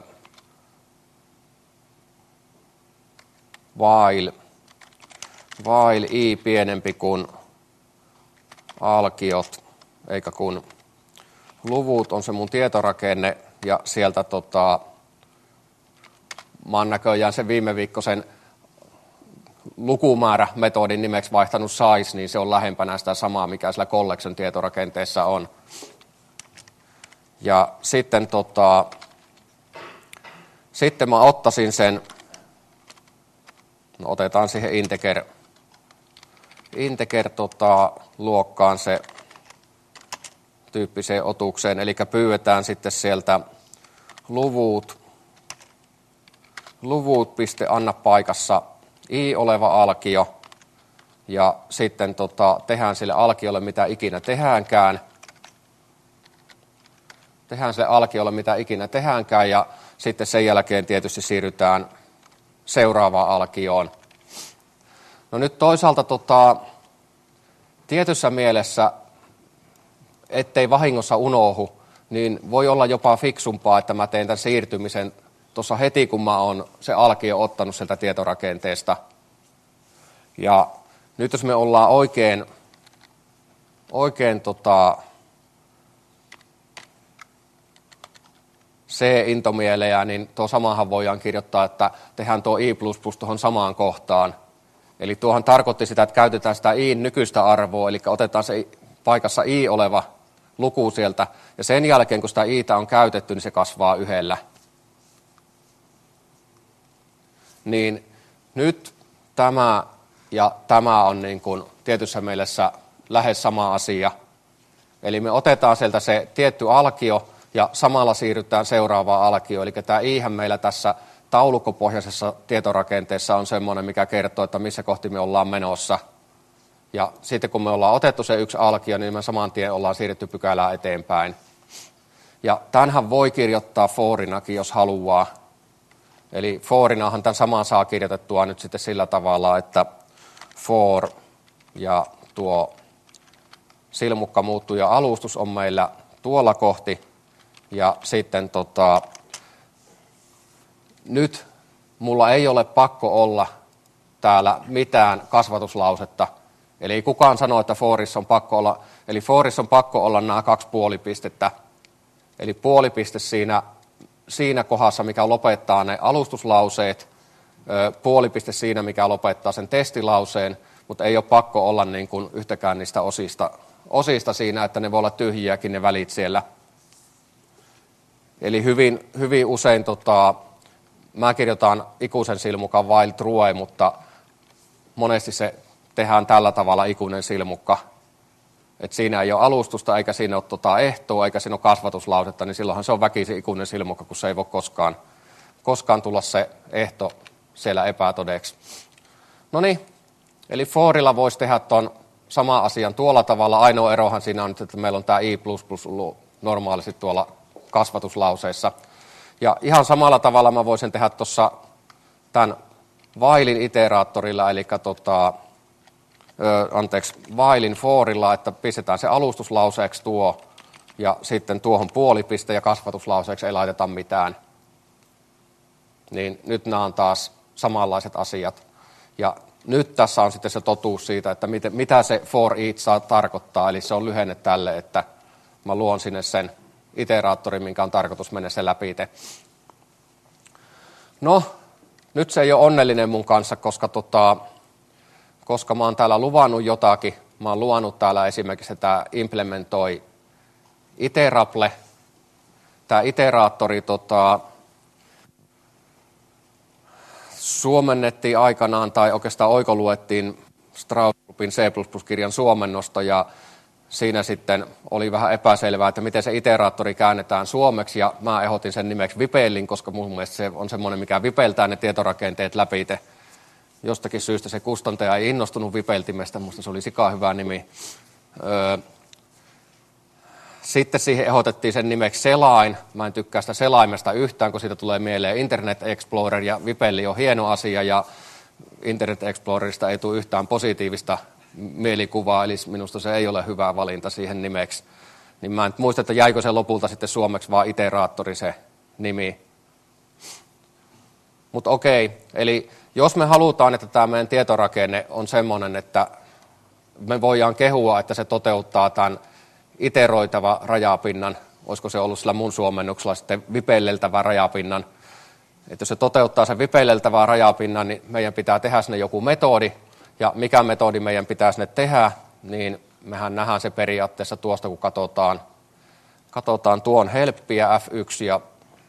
while, while i pienempi kuin alkiot, eikä kun luvut on se mun tietorakenne, ja sieltä tota, mä oon näköjään sen viime viikkoisen lukumäärämetodin nimeksi vaihtanut size, niin se on lähempänä sitä samaa, mikä sillä collection tietorakenteessa on. Ja sitten, tota, sitten mä ottaisin sen, no otetaan siihen integer, integer tota, luokkaan se tyyppiseen otukseen, eli pyydetään sitten sieltä luvut, luvut piste anna paikassa i oleva alkio, ja sitten tota, tehdään sille alkiolle mitä ikinä tehdäänkään, tehdään sille alkiolle mitä ikinä tehdäänkään, ja sitten sen jälkeen tietysti siirrytään seuraavaan alkioon. No nyt toisaalta tota, tietyssä mielessä, ettei vahingossa unohu, niin voi olla jopa fiksumpaa, että mä teen tämän siirtymisen tuossa heti, kun mä oon se alkio ottanut sieltä tietorakenteesta. Ja nyt jos me ollaan oikein, oikein tota, C-intomielejä, niin tuo samahan voidaan kirjoittaa, että tehdään tuo i plus plus tuohon samaan kohtaan. Eli tuohan tarkoitti sitä, että käytetään sitä i nykyistä arvoa, eli otetaan se paikassa i oleva luku sieltä, ja sen jälkeen, kun sitä i'tä on käytetty, niin se kasvaa yhdellä. Niin nyt tämä ja tämä on niin kuin tietyssä mielessä lähes sama asia. Eli me otetaan sieltä se tietty alkio, ja samalla siirrytään seuraavaan alkioon. Eli tämä i'hän meillä tässä taulukkopohjaisessa tietorakenteessa on semmoinen, mikä kertoo, että missä kohti me ollaan menossa. Ja sitten kun me ollaan otettu se yksi alkio, niin me saman tien ollaan siirrytty pykälää eteenpäin. Ja tämänhän voi kirjoittaa forinakin, jos haluaa. Eli forinahan tämän saman saa kirjoitettua nyt sitten sillä tavalla, että for ja tuo silmukka muuttuu ja alustus on meillä tuolla kohti. Ja sitten tota, nyt mulla ei ole pakko olla täällä mitään kasvatuslausetta. Eli ei kukaan sano, että forissa on pakko olla, eli forissa on pakko olla nämä kaksi puolipistettä. Eli puolipiste siinä, siinä kohdassa, mikä lopettaa ne alustuslauseet, puolipiste siinä, mikä lopettaa sen testilauseen, mutta ei ole pakko olla niin kuin yhtäkään niistä osista, osista siinä, että ne voi olla tyhjiäkin ne välit siellä. Eli hyvin, hyvin usein, tota, mä kirjoitan ikuisen silmukan while true, mutta monesti se tehdään tällä tavalla ikuinen silmukka. Et siinä ei ole alustusta, eikä siinä ole tota ehtoa, eikä siinä ole kasvatuslausetta, niin silloinhan se on väkisin ikuinen silmukka, kun se ei voi koskaan, koskaan tulla se ehto siellä epätodeksi. No niin, eli forilla voisi tehdä tuon saman asian tuolla tavalla. Ainoa erohan siinä on, että meillä on tämä i plus plus ollut normaalisti tuolla kasvatuslauseissa. Ja ihan samalla tavalla mä voisin tehdä tuossa tämän whilein iteraattorilla, eli tota, ö, anteeksi, whilein forilla, että pistetään se alustuslauseeksi tuo, ja sitten tuohon puolipiste ja kasvatuslauseeksi ei laiteta mitään. Niin nyt nämä on taas samanlaiset asiat. Ja nyt tässä on sitten se totuus siitä, että miten, mitä se for each saa tarkoittaa, eli se on lyhenne tälle, että mä luon sinne sen iteraattorin, minkä on tarkoitus mennä se läpi. No, nyt se ei ole onnellinen mun kanssa, koska, tota, koska mä oon täällä luvannut jotakin. Mä oon luvannut täällä esimerkiksi, että tämä implementoi iterable. Tämä iteraattori tota, suomennettiin aikanaan, tai oikeastaan oikoluettiin Strauss-Groupin C plus plus-kirjan suomennosta, ja siinä sitten oli vähän epäselvää, että miten se iteraattori käännetään suomeksi, ja mä ehdotin sen nimeksi Vipellin, koska mun mielestä se on semmoinen, mikä vipeltää ne tietorakenteet läpi. Jostakin syystä se kustantaja ei innostunut vipeltimestä, musta se oli sikaa hyvä nimi. Öö, sitten siihen ehdotettiin sen nimeksi Selain. Mä en tykkää sitä selaimesta yhtään, kun siitä tulee mieleen Internet Explorer, ja Vipelli on hieno asia, ja Internet Explorerista ei tule yhtään positiivista mielikuvaa, eli minusta se ei ole hyvä valinta siihen nimeksi. Niin mä en muista, että jäikö se lopulta sitten suomeksi vaan iteraattori se nimi. Mutta okei, eli jos me halutaan, että tämä meidän tietorakenne on semmoinen, että me voidaan kehua, että se toteuttaa tämän iteroitava rajapinnan, olisiko se ollut sillä mun suomennuksella sitten vipelleltävä rajapinnan, että jos se toteuttaa sen vipeileltävää rajapinnan, niin meidän pitää tehdä sinne joku metodi, ja mikä metodi meidän pitää sinne tehdä, niin mehän nähdään se periaatteessa tuosta, kun katsotaan, katsotaan tuon helppiä F yksi ja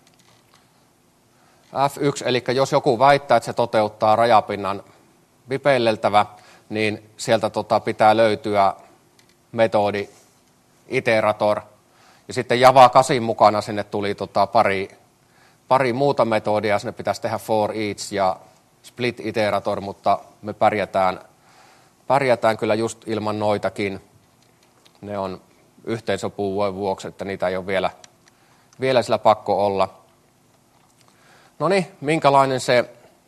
F yksi, eli jos joku väittää, että se toteuttaa rajapinnan vipeileltävä, niin sieltä tota pitää löytyä metodi iterator, ja sitten Java kahdeksan mukana sinne tuli tota pari, pari muuta metodia, sinne pitäisi tehdä for each ja split iterator, mutta me pärjätään, pärjätään kyllä just ilman noitakin. Ne on yhteensopuvuuden vuoksi, että niitä ei ole vielä, vielä sillä pakko olla. No niin, minkälainen se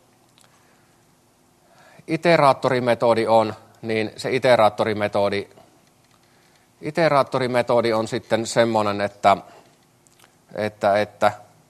iteraattorimetodi on, niin se iteraattorimetodi, iteraattorimetodi on sitten semmoinen, että, että, että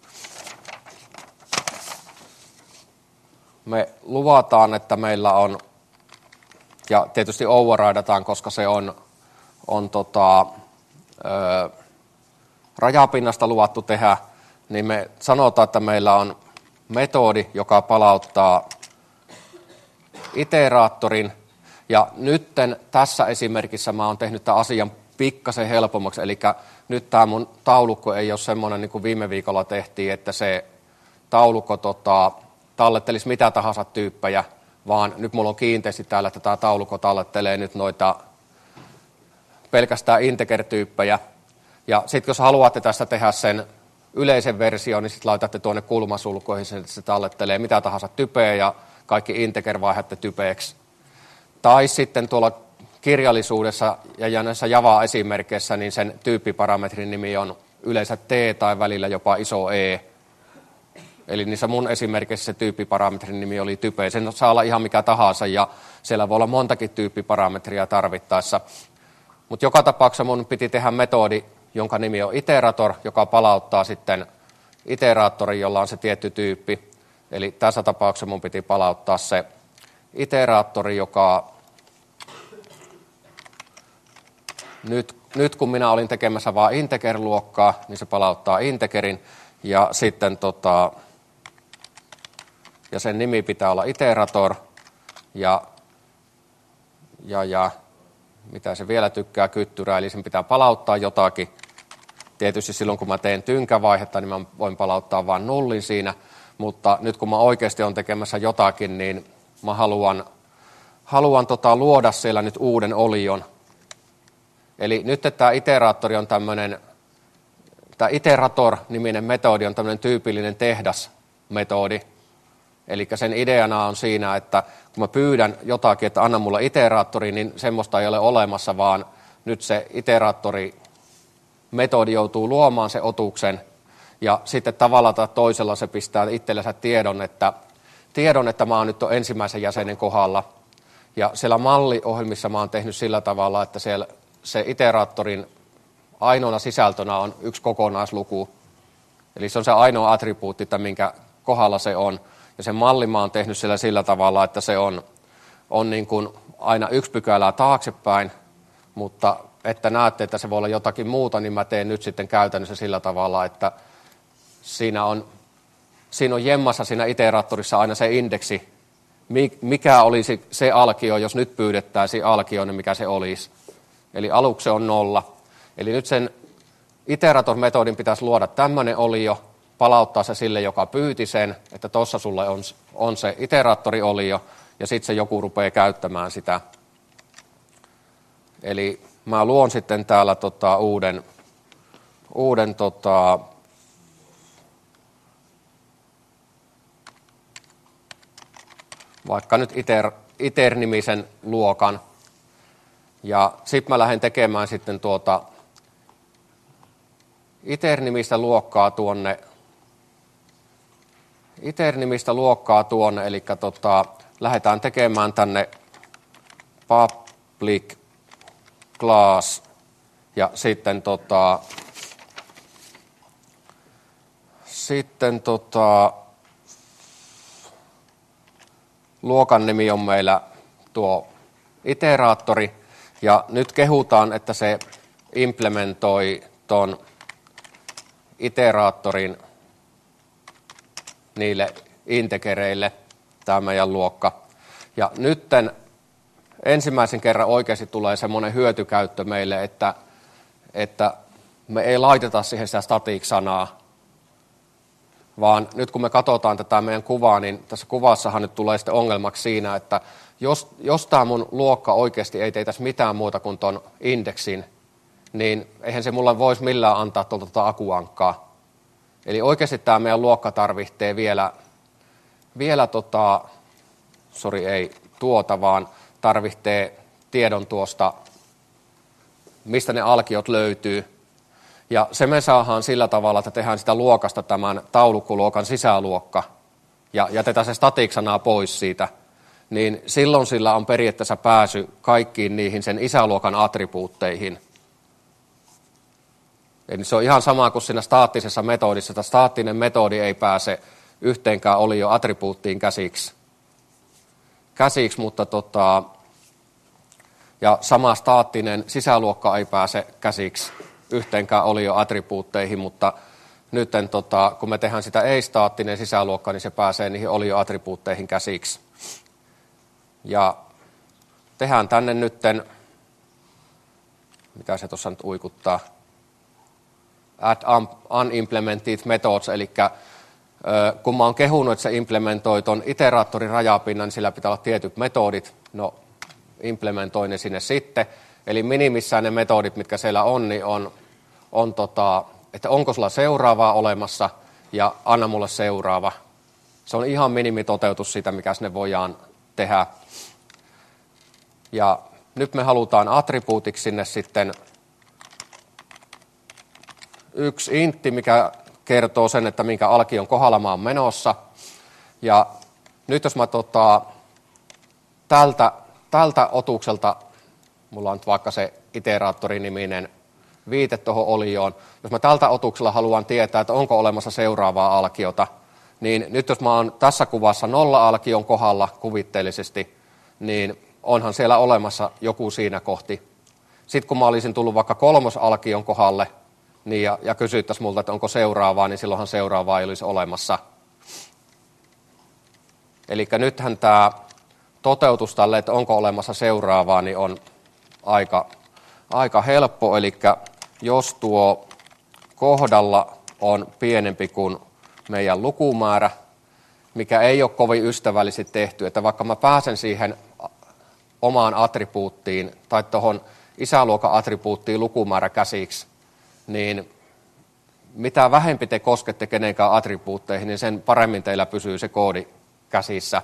me luvataan, että meillä on, ja tietysti overridataan, koska se on, on tota, ö, rajapinnasta luvattu tehdä, niin me sanotaan, että meillä on metodi, joka palauttaa iteraattorin, ja nytten tässä esimerkissä mä oon tehnyt tämän asian pikkasen helpommaksi, eli nyt tämä mun taulukko ei ole semmoinen, niin kuin viime viikolla tehtiin, että se taulukko tota, tallettelisi mitä tahansa tyyppejä, vaan nyt mulla on kiinteästi täällä, että tämä taulukko tallettelee nyt noita pelkästään integer-tyyppejä, ja sitten jos haluatte tästä tehdä sen yleisen version, niin sitten laitatte tuonne kulmasulkoihin, että se tallettelee mitä tahansa typeä ja kaikki integer vaihdatte typeeksi. Tai sitten tuolla kirjallisuudessa ja näissä Java-esimerkkeissä, niin sen tyyppiparametrin nimi on yleensä T tai välillä jopa iso E. Eli niissä mun esimerkeissä se tyyppiparametrin nimi oli type. Sen saa olla ihan mikä tahansa ja siellä voi olla montakin tyyppiparametria tarvittaessa. Mutta joka tapauksessa mun piti tehdä metodi, jonka nimi on iterator, joka palauttaa sitten iteraattorin, jolla on se tietty tyyppi. Eli tässä tapauksessa mun piti palauttaa se iteraattori, joka nyt, nyt kun minä olin tekemässä vain integer-luokkaa, niin se palauttaa integerin ja sitten tota, ja sen nimi pitää olla iterator ja, ja, ja mitä se vielä tykkää kyttyrää, eli sen pitää palauttaa jotakin. Tietysti silloin kun mä teen tynkävaihetta, niin mä voin palauttaa vain nullin siinä, mutta nyt kun mä oikeasti olen tekemässä jotakin, niin mä haluan, haluan tota luoda siellä nyt uuden olion. Eli nyt tämä iteraattori on tämmöinen, tämä iterator-niminen metodi on tämmöinen tyypillinen tehdasmetodi. Eli sen ideana on siinä, että kun mä pyydän jotakin, että anna mulle iteraattori, niin semmoista ei ole olemassa, vaan nyt se iteraattori-metodi joutuu luomaan se otuksen, ja sitten tavalla tai toisella se pistää itsellensä tiedon, että, tiedon, että mä oon nyt ensimmäisen jäsenen kohdalla. Ja siellä malliohjelmissa mä oon tehnyt sillä tavalla, että siellä se iteraattorin ainoana sisältönä on yksi kokonaisluku. Eli se on se ainoa attribuutti, että minkä kohdalla se on. Ja sen mallin mä oon tehnyt siellä sillä tavalla, että se on, on niin kuin aina yksi pykälää taaksepäin, mutta että näette, että se voi olla jotakin muuta, niin mä teen nyt sitten käytännössä sillä tavalla, että siinä on, siinä on jemmassa siinä iteraattorissa aina se indeksi, mikä olisi se alkio, jos nyt pyydettäisiin alkio, niin mikä se olisi. Eli aluksi se on nolla. Eli nyt sen iterator-metodin pitäisi luoda tämmöinen olio, palauttaa se sille, joka pyyti sen, että tuossa sulle on, on se iteraattori-olio, ja sitten se joku rupeaa käyttämään sitä. Eli mä luon sitten täällä tota uuden, uuden tota, vaikka nyt iter, iter-nimisen luokan, ja sitten mä lähden tekemään sitten tuota iter-nimistä luokkaa tuonne, iter-nimistä luokkaa tuonne, eli tota, lähdetään tekemään tänne public class, ja sitten tota, sitten tota, luokan nimi on meillä tuo iteraattori, ja nyt kehutaan, että se implementoi ton iteraattorin niille integereille, tämä meidän luokka. Ja nytten ensimmäisen kerran oikeasti tulee semmoinen hyötykäyttö meille, että, että me ei laiteta siihen sitä static-sanaa, vaan nyt kun me katsotaan tätä meidän kuvaa, niin tässä kuvassahan nyt tulee sitten ongelmaksi siinä, että jos, jos tämä mun luokka oikeasti ei teitäisi mitään muuta kuin ton indeksin, niin eihän se mulle voisi millään antaa tuolta tuota akuankkaa. Eli oikeasti tämä meidän luokka tarvitsee vielä, vielä tota, sori ei tuota, vaan tarvitsee tiedon tuosta, mistä ne alkiot löytyy. Ja se me saadaan sillä tavalla, että tehdään sitä luokasta tämän taulukkoluokan sisäluokka ja jätetään se static-sanaa pois siitä, niin silloin sillä on periaatteessa pääsy kaikkiin niihin sen isäluokan attribuutteihin. Eli se on ihan sama kuin siinä staattisessa metodissa, että staattinen metodi ei pääse yhteenkään olio attribuuttiin käsiksi, käsiksi mutta tota, ja sama staattinen sisäluokka ei pääse käsiksi yhteenkään olio attribuutteihin, mutta nyt tota, kun me tehdään sitä ei-staattinen sisäluokka, niin se pääsee niihin olio attribuutteihin käsiksi. Ja tehdään tänne nytten, mitä se tuossa nyt uikuttaa, add unimplemented methods, eli kun mä oon kehunut, että se implementoi ton iteraattorin rajapinnan, niin sillä pitää olla tietyt metodit, no implementoi ne sinne sitten, eli minimissään ne metodit, mitkä siellä on, niin on, on tota, että onko sulla seuraavaa olemassa, ja anna mulle seuraava. Se on ihan minimitoteutus siitä, mikä sinne voidaan tehdä. Ja nyt me halutaan attribuutiksi sinne sitten yksi intti, mikä kertoo sen, että minkä alkion kohdalla mä oon menossa. Ja nyt jos mä tota, tältä, tältä otukselta, mulla on nyt vaikka se iteraattoriniminen viite tuohon olioon, jos mä tältä otuksella haluan tietää, että onko olemassa seuraavaa alkiota, niin nyt jos mä oon tässä kuvassa nolla-alkion kohdalla kuvitteellisesti, niin onhan siellä olemassa joku siinä kohti. Sitten kun mä olisin tullut vaikka kolmosalkion kohdalle, niin ja, ja kysyttäisiin multa, että onko seuraavaa, niin silloinhan seuraavaa ei olisi olemassa. Eli nythän tämä toteutus tälle, että onko olemassa seuraavaa, niin on aika, aika helppo. Eli jos tuo kohdalla on pienempi kuin meidän lukumäärä, mikä ei ole kovin ystävällisesti tehty, että vaikka mä pääsen siihen omaan attribuuttiin tai tuohon isäluokan attribuuttiin lukumäärä käsiksi, niin mitä vähempi te koskette kenenkään attribuutteihin, niin sen paremmin teillä pysyy se koodi käsissä.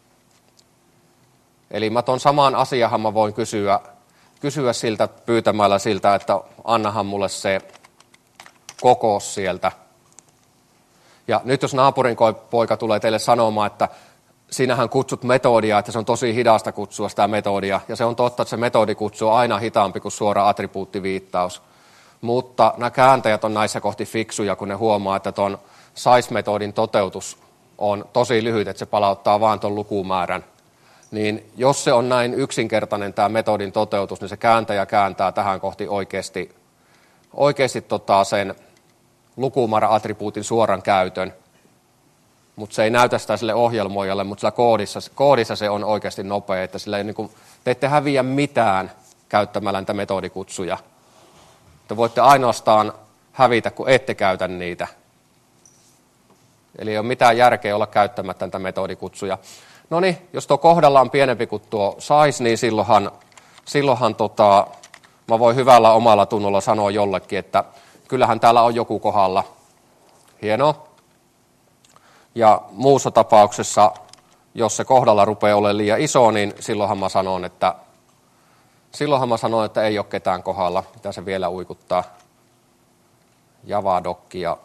Eli mä ton samaan asiahan mä voin kysyä, kysyä siltä pyytämällä siltä, että annahan mulle se kokous sieltä. Ja nyt jos naapurin poika tulee teille sanomaan, että sinähän kutsut metodia, että se on tosi hidasta kutsua sitä metodia, ja se on totta, että se metodikutsu on aina hitaampi kuin suora attribuuttiviittaus. Mutta nämä kääntäjät on näissä kohti fiksuja, kun ne huomaa, että tuon size-metodin toteutus on tosi lyhyt, että se palauttaa vaan tuon lukumäärän. Niin jos se on näin yksinkertainen tämä metodin toteutus, niin se kääntäjä kääntää tähän kohti oikeasti, oikeasti tota sen lukumäärä-attribuutin suoran käytön. Mutta se ei näytä sitä sille ohjelmoijalle, mutta sillä koodissa, koodissa se on oikeasti nopea, että sillä ei niin kuin, te ette häviä mitään käyttämällä niitä metodikutsuja. Te voitte ainoastaan hävitä, kun ette käytä niitä. Eli ei ole mitään järkeä olla käyttämättä niitä metodikutsuja. No niin, jos tuo kohdalla on pienempi kuin tuo size, niin silloinhan, silloinhan tota, mä voin hyvällä omalla tunnolla sanoa jollekin, että kyllähän täällä on joku kohdalla. Hienoa. Ja muussa tapauksessa, jos se kohdalla rupeaa olemaan liian iso, niin silloinhan mä sanon, että, silloinhan mä sanon, että ei ole ketään kohdalla. Mitä se vielä uikuttaa? Javadokkia.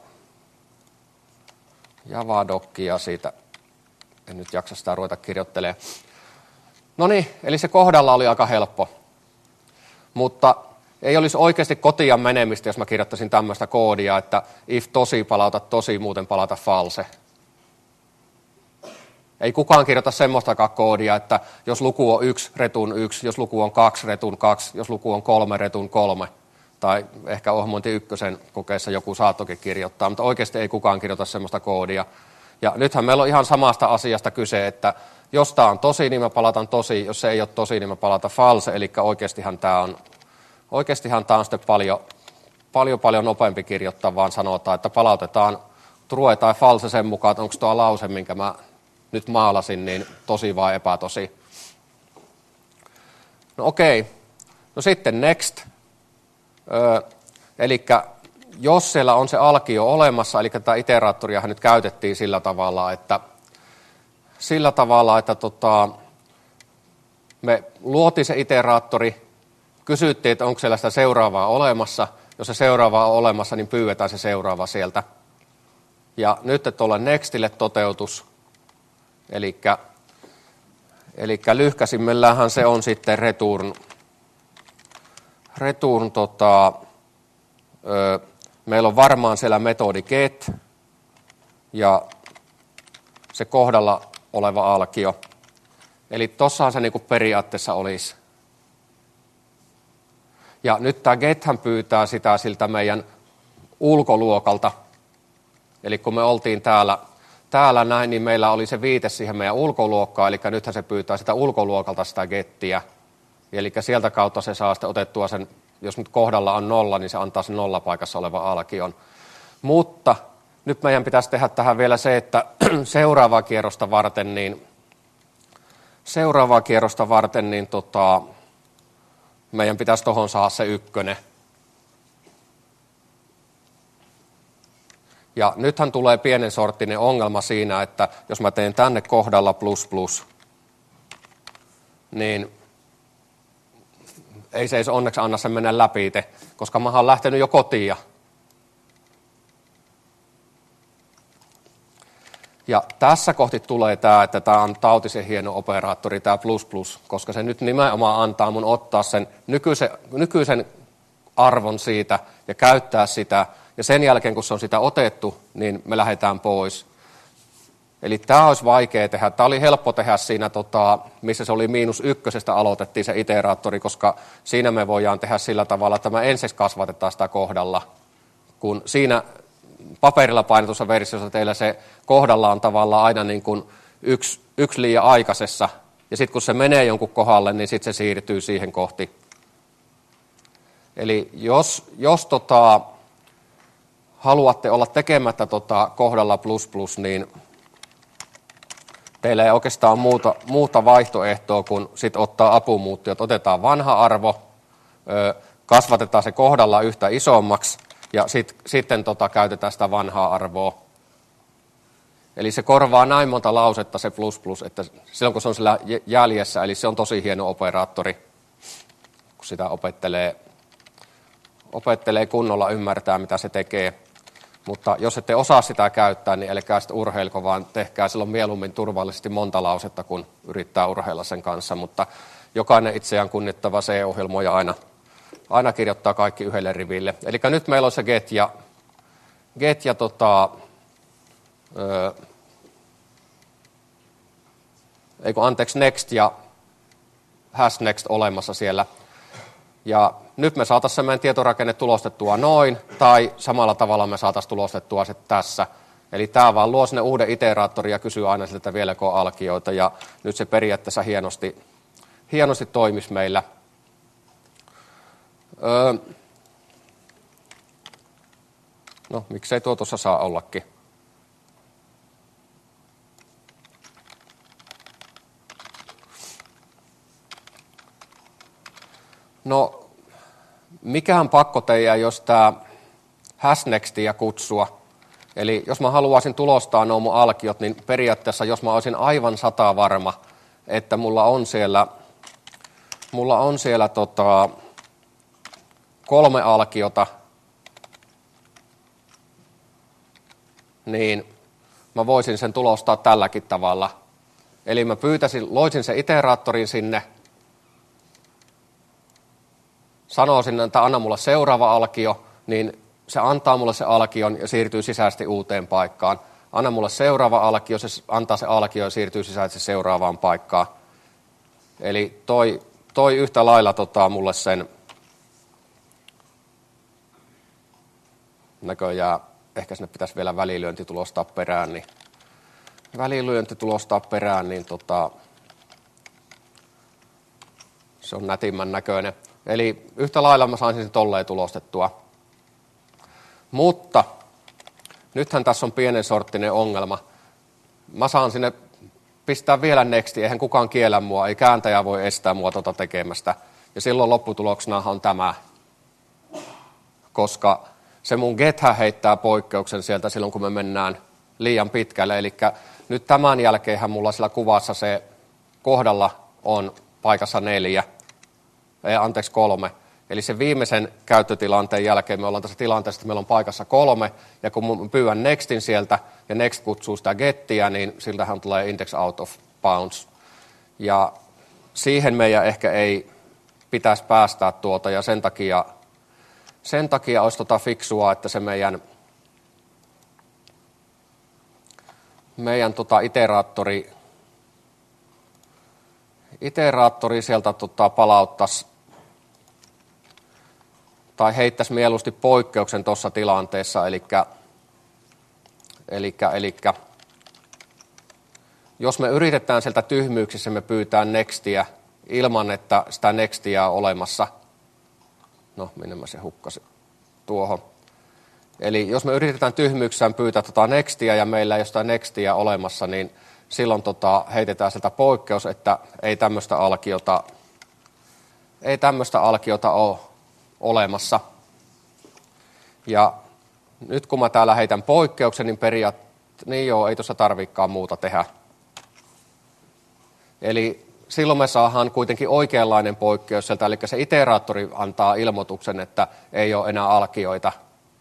Javadokkia siitä. En nyt jaksa sitä ruveta kirjoittelemaan. No niin, eli se kohdalla oli aika helppo. Mutta ei olisi oikeasti kotiin menemistä, jos mä kirjoittaisin tämmöistä koodia, että if tosi palauta tosi, muuten palata false. Ei kukaan kirjoita semmoistakaan koodia, että jos luku on yksi, retun yksi, jos luku on kaksi, retun kaksi, jos luku on kolme, retun kolme. Tai ehkä ohjelmointi ykkösen kokeessa joku saattokin kirjoittaa, mutta oikeasti ei kukaan kirjoita semmoista koodia. Ja nythän meillä on ihan samasta asiasta kyse, että jos tämä on tosi, niin mä palataan tosi, jos se ei ole tosi, niin mä palataan false, eli oikeastihan tämä on, oikeastihan tämä on sitten paljon, paljon, paljon nopeampi kirjoittaa, vaan sanotaan, että palautetaan true tai false sen mukaan, että onko tuo lause, minkä mä nyt maalasin, niin tosi vai epätosi. No okei, no sitten next, öö, eli jos siellä on se alkio olemassa, eli tätä iteraattoriahan nyt käytettiin sillä tavalla, että, sillä tavalla, että tota, me luotiin se iteraattori, kysyttiin, että onko siellä sitä seuraavaa olemassa. Jos se seuraava on olemassa, niin pyydetään se seuraava sieltä. Ja nyt tuolla nextille toteutus, eli, eli lyhkäisimmilläänhän se on sitten return, return tota, ö, meillä on varmaan siellä metodi get ja se kohdalla oleva alkio. Eli tossahan se niinku periaatteessa olisi. Ja nyt tämä gethän pyytää sitä siltä meidän ulkoluokalta. Eli kun me oltiin täällä, täällä näin, niin meillä oli se viite siihen meidän ulkoluokkaan, eli nythän se pyytää sitä ulkoluokalta sitä gettiä. Eli sieltä kautta se saa sitten otettua sen, jos nyt kohdalla on nolla, niin se antaa sen nollapaikassa olevan alkion. Mutta nyt meidän pitäisi tehdä tähän vielä se, että seuraavaa kierrosta varten, niin, seuraavaa kierrosta varten, niin tota, meidän pitäisi tuohon saada se ykkönen. Ja nythän tulee pienen sorttinen ongelma siinä, että jos mä teen tänne kohdalla plus plus, niin ei se edes onneksi anna sen mennä läpi, koska mä oon lähtenyt jo kotiin. Ja tässä kohti tulee tämä, että tämä on tautisen hieno operaattori, tämä plus plus, koska se nyt nimenomaan antaa mun ottaa sen nykyisen, nykyisen arvon siitä ja käyttää sitä. Ja sen jälkeen, kun se on sitä otettu, niin me lähdetään pois. Eli tämä olisi vaikea tehdä. Tämä oli helppo tehdä siinä, tota, missä se oli miinus ykkösestä aloitettiin se iteraattori, koska siinä me voidaan tehdä sillä tavalla, että me ensin kasvatetaan sitä kohdalla, kun siinä paperilla painetussa versiossa teillä se kohdalla on tavallaan aina niin kuin yksi, yksi liian aikaisessa, ja sitten kun se menee jonkun kohdalle, niin sitten se siirtyy siihen kohti. Eli jos, jos tota, haluatte olla tekemättä tota kohdalla plus plus, niin teillä ei oikeastaan muuta, muuta vaihtoehtoa kuin sit ottaa apumuuttujat. Otetaan vanha arvo, kasvatetaan se kohdalla yhtä isommaksi, ja sit, sitten tota, käytetään sitä vanhaa arvoa. Eli se korvaa näin monta lausetta se plus plus, että silloin kun se on sillä jäljessä, eli se on tosi hieno operaattori, kun sitä opettelee, opettelee kunnolla, ymmärtää mitä se tekee. Mutta jos ette osaa sitä käyttää, niin älkää sitten urheilko, vaan tehkää silloin mieluummin turvallisesti monta lausetta, kun yrittää urheilla sen kanssa. Mutta jokainen itseään kunnittava C-ohjelmoija aina, aina kirjoittaa kaikki yhdelle riville. Eli nyt meillä on se get ja, get ja tota, öö, eikö, anteeksi, next ja hash next olemassa siellä. Ja nyt me saataisiin se meidän tietorakenne tulostettua noin, tai samalla tavalla me saataisiin tulostettua se tässä. Eli tämä vaan luo sinne uuden iteraattorin ja kysyy aina siltä vieläkö on alkioita, ja nyt se periaatteessa hienosti, hienosti toimisi meillä. Öö, no, miksei tuo tuossa saa ollakin. No, mikään pakko teidän, jos tämä hashnextia kutsua. Eli jos mä haluaisin tulostaa nuo mun alkiot, niin periaatteessa jos mä olisin aivan sata varma, että mulla on siellä, mulla on siellä tota, kolme alkiota, niin mä voisin sen tulostaa tälläkin tavalla. Eli mä pyytäisin, loisin sen iteraattorin sinne, sanoisin, että anna mulle seuraava alkio, niin se antaa mulle se alkion ja siirtyy sisäisesti uuteen paikkaan. Anna mulle seuraava alkio, se antaa se alkio ja siirtyy sisäisesti seuraavaan paikkaan. Eli toi, toi yhtä lailla tota, mulle sen näköjään, ehkä sinne pitäisi vielä välilyönti tulostaa perään, niin välilyönti tulostaa perään, niin tota, se on nätimmän näköinen. Eli yhtä lailla mä saisin sen tolleen tulostettua. Mutta nythän tässä on pienen sorttinen ongelma. Mä saan sinne pistää vielä nexti, eihän kukaan kiellä mua, ei kääntäjä voi estää mua tuota tekemästä. Ja silloin lopputuloksena on tämä, koska se mun gethä heittää poikkeuksen sieltä silloin, kun me mennään liian pitkälle. Eli nyt tämän jälkeenhän mulla sillä kuvassa se kohdalla on paikassa neljä, ei, anteeksi kolme. Eli sen viimeisen käyttötilanteen jälkeen me ollaan tässä tilanteessa, että meillä on paikassa kolme, ja kun mä pyydän nextin sieltä, ja next kutsuu sitä gettiä, niin siltähän tulee index out of bounds. Ja siihen meidän ehkä ei pitäisi päästää tuota, ja sen takia, sen takia olisi tota fiksua, että se meidän, meidän tota iteraattori, iteraattori sieltä tota palauttaisi, tai heittäisi mieluusti poikkeuksen tuossa tilanteessa, eli, eli, eli jos me yritetään sieltä tyhmyyksissä, me pyytää nextiä ilman, että sitä nextiä on olemassa. No, minne mä se hukkasin tuohon. Eli jos me yritetään tyhmyyksissään pyytää tota nextiä ja meillä ei ole sitä nextiä olemassa, niin silloin tota heitetään sieltä poikkeus, että ei tämmöistä alkiota, ei tämmöistä alkiota ole olemassa. Ja nyt kun mä täällä heitän poikkeuksen, niin periaatteessa, niin joo, ei tuossa tarvikaan muuta tehdä. Eli silloin me saadaan kuitenkin oikeanlainen poikkeus sieltä, eli se iteraattori antaa ilmoituksen, että ei ole enää alkioita.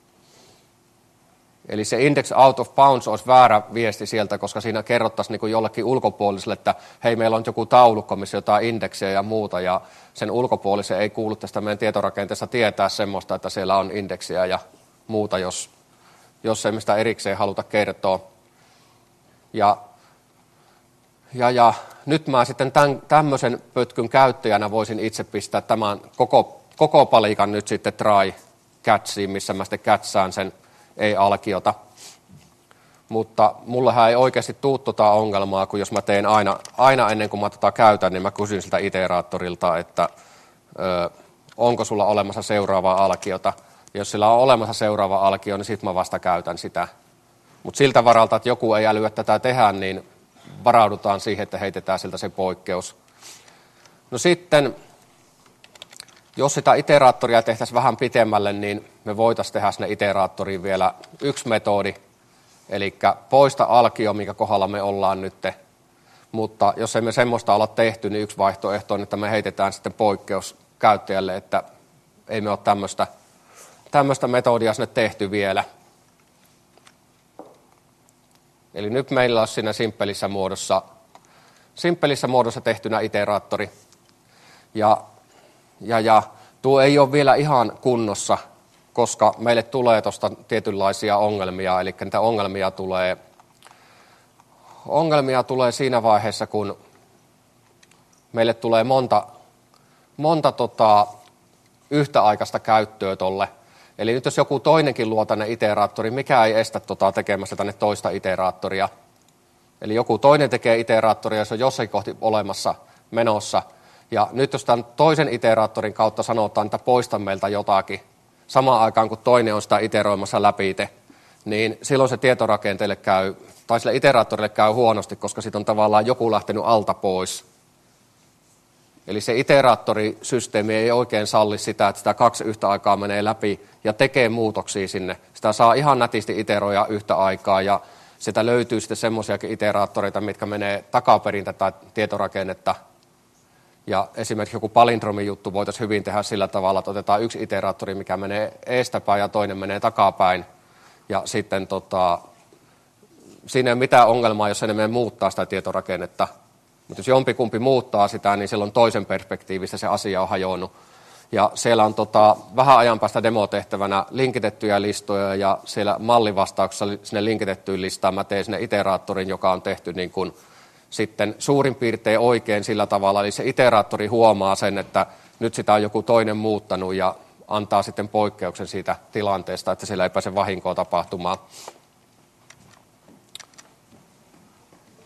Eli se index out of bounds olisi väärä viesti sieltä, koska siinä kerrottaisiin niin kuin jollekin ulkopuoliselle, että hei, meillä on joku taulukko, missä jotain indeksejä ja muuta, ja sen ulkopuolisen ei kuulu tästä meidän tietorakenteessa tietää semmoista, että siellä on indeksiä ja muuta, jos, jos ei mistä erikseen haluta kertoa. Ja, ja, ja nyt mä sitten tämän, tämmöisen pötkyn käyttäjänä voisin itse pistää tämän koko, koko palikan nyt sitten try catchiin, missä mä sitten catchaan sen ei-alkiota. Mutta mullehän ei oikeasti tule tuota ongelmaa, kun jos mä teen aina, aina ennen kuin mä tota käytän, niin mä kysyn siltä iteraattorilta, että ö, onko sulla olemassa seuraavaa alkiota. Ja jos sillä on olemassa seuraava alkio, niin sitten mä vasta käytän sitä. Mutta siltä varalta, että joku ei älyä tätä tehdä, niin varaudutaan siihen, että heitetään siltä se poikkeus. No sitten, jos sitä iteraattoria tehtäisiin vähän pitemmälle, niin me voitaisiin tehdä sinne iteraattoriin vielä yksi metodi, eli poista alkio, minkä kohdalla me ollaan nyt. Mutta jos emme semmoista olla tehty, niin yksi vaihtoehto on, että me heitetään sitten poikkeus käyttäjälle, että ei me ole tämmöistä, tämmöistä metodia sinne tehty vielä. Eli nyt meillä on siinä simppelissä muodossa, simppelissä muodossa tehtynä iteraattori. Ja, ja, ja tuo ei ole vielä ihan kunnossa, koska meille tulee tuosta tietynlaisia ongelmia, eli niitä ongelmia tulee, ongelmia tulee siinä vaiheessa, kun meille tulee monta, monta tota, yhtäaikaista käyttöä tolle. Eli nyt jos joku toinenkin luo tänne iteraattori, mikä ei estä tota tekemästä tänne toista iteraattoria. Eli joku toinen tekee iteraattoria, se on jossakin kohti olemassa menossa. Ja nyt jos tämän toisen iteraattorin kautta sanotaan, että poista meiltä jotakin, samaan aikaan kun toinen on sitä iteroimassa läpi itse, niin silloin se tietorakenteelle käy, tai sille iteraattorille käy huonosti, koska siitä on tavallaan joku lähtenyt alta pois. Eli se iteraattorisysteemi ei oikein salli sitä, että sitä kaksi yhtä aikaa menee läpi ja tekee muutoksia sinne. Sitä saa ihan nätisti iteroja yhtä aikaa ja sitä löytyy sitten semmoisiakin iteraattoreita, mitkä menee takaperin tätä tietorakennetta. Ja esimerkiksi joku palindromi-juttu voitaisiin hyvin tehdä sillä tavalla, että otetaan yksi iteraattori, mikä menee eestäpäin ja toinen menee takapäin. Ja sitten tota, siinä ei ole mitään ongelmaa, jos enemmän muuttaa sitä tietorakennetta. Mutta jos jompikumpi muuttaa sitä, niin silloin toisen perspektiivistä se asia on hajonnut. Ja siellä on tota, vähän ajan päästä demotehtävänä linkitettyjä listoja, ja siellä mallivastauksessa sinne linkitettyyn listaan mä teen sinne iteraattorin, joka on tehty niin kuin sitten suurin piirtein oikein sillä tavalla. Eli se iteraattori huomaa sen, että nyt sitä on joku toinen muuttanut ja antaa sitten poikkeuksen siitä tilanteesta, että siellä ei pääse vahinkoa tapahtumaan.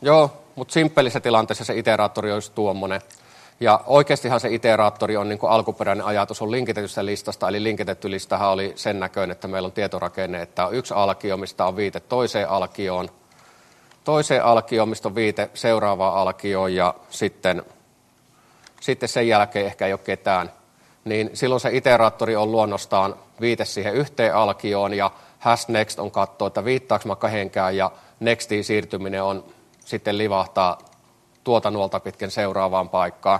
Joo, mutta simppelissä tilanteessa se iteraattori olisi tuommoinen. Ja oikeastihan se iteraattori on niin kuin alkuperäinen ajatus on linkitetystä listasta, eli linkitetty listahan oli sen näköinen, että meillä on tietorakenne, että on yksi alkio, mistä on viite toiseen alkioon, toiseen alkioon, mistä on viite seuraavaan alkioon ja sitten, sitten sen jälkeen ehkä ei ole ketään. Niin silloin se iteraattori on luonnostaan viite siihen yhteen alkioon ja hash next on katsoa, että viittaako mä kehenkään ja nextiin siirtyminen on sitten livahtaa tuota nuolta pitkin seuraavaan paikkaan.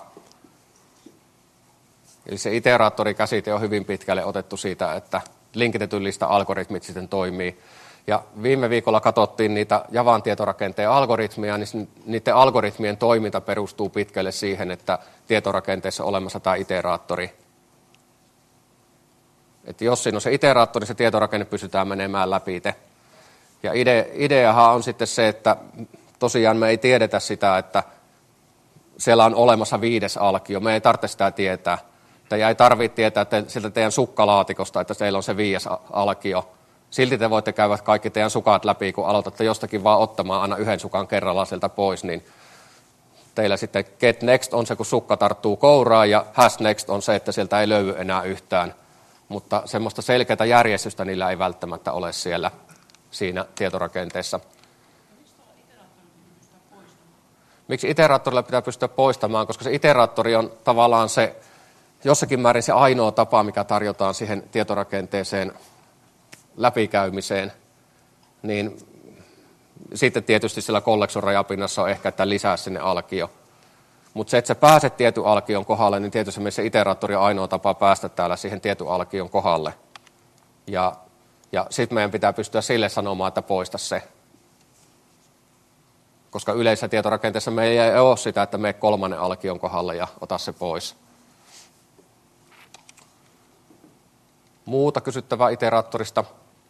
Eli se iteraattorikäsite on hyvin pitkälle otettu siitä, että linkitetyn lista algoritmit sitten toimii. Ja viime viikolla katsottiin niitä Javan tietorakenteen algoritmia, niin niiden algoritmien toiminta perustuu pitkälle siihen, että tietorakenteessa on olemassa tämä iteraattori. Että jos siinä on se iteraattori, se tietorakenne pystytään menemään läpi itse. Ja ide, ideahan on sitten se, että tosiaan me ei tiedetä sitä, että siellä on olemassa viides alkio. Me ei tarvitse sitä tietää. Teidän ei tarvitse tietää että siltä teidän sukkalaatikosta, että teillä on se viides alkio. Silti te voitte käydä kaikki teidän sukat läpi, kun aloitatte jostakin vaan ottamaan aina yhden sukan kerrallaan sieltä pois, niin teillä sitten get next on se, kun sukka tarttuu kouraan, ja hash next on se, että sieltä ei löydy enää yhtään. Mutta semmoista selkeää järjestystä niillä ei välttämättä ole siellä siinä tietorakenteessa. Miksi iteraattorilla pitää pystyä poistamaan? Koska se iteraattori on tavallaan se jossakin määrin se ainoa tapa, mikä tarjotaan siihen tietorakenteeseen läpikäymiseen. Niin sitten tietysti sillä kollektion rajapinnassa on ehkä, että lisää sinne alkio. Mutta se, että sä pääset tietyn alkion kohdalle, niin tietysti se iteraattori on ainoa tapa päästä täällä siihen tietyn alkion kohdalle. Ja, ja sitten meidän pitää pystyä sille sanomaan, että poista se. Koska yleisessä tietorakenteessa meillä ei ole sitä, että mene kolmannen alkion kohdalle ja ota se pois. Muuta kysyttävää iteraattorista.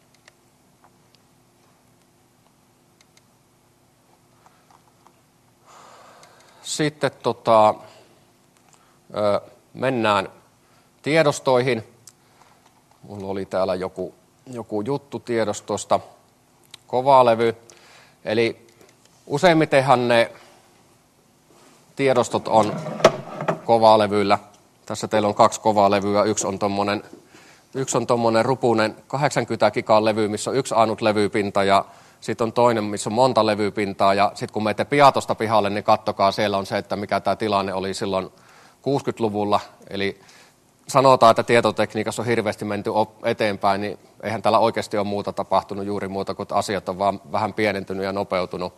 Sitten tota, ö, mennään tiedostoihin. Mulla oli täällä joku, joku juttu tiedostosta. Kovalevy. Eli useimmitenhan ne tiedostot on kovalevyllä. Tässä teillä on kaksi kovalevyä. Yksi on tommonen, yksi on tommonen rupunen kahdeksankymmentä gigan levy, missä on yksi ainut levypinta ja sitten on toinen, missä on monta levypintaa, ja sitten kun menette Piatosta pihalle, niin kattokaa, siellä on se, että mikä tämä tilanne oli silloin kuusikymmentäluvulla. Eli sanotaan, että tietotekniikassa on hirveästi menty eteenpäin, niin eihän täällä oikeasti ole muuta tapahtunut juuri muuta, kuin asiat on vaan vähän pienentynyt ja nopeutunut.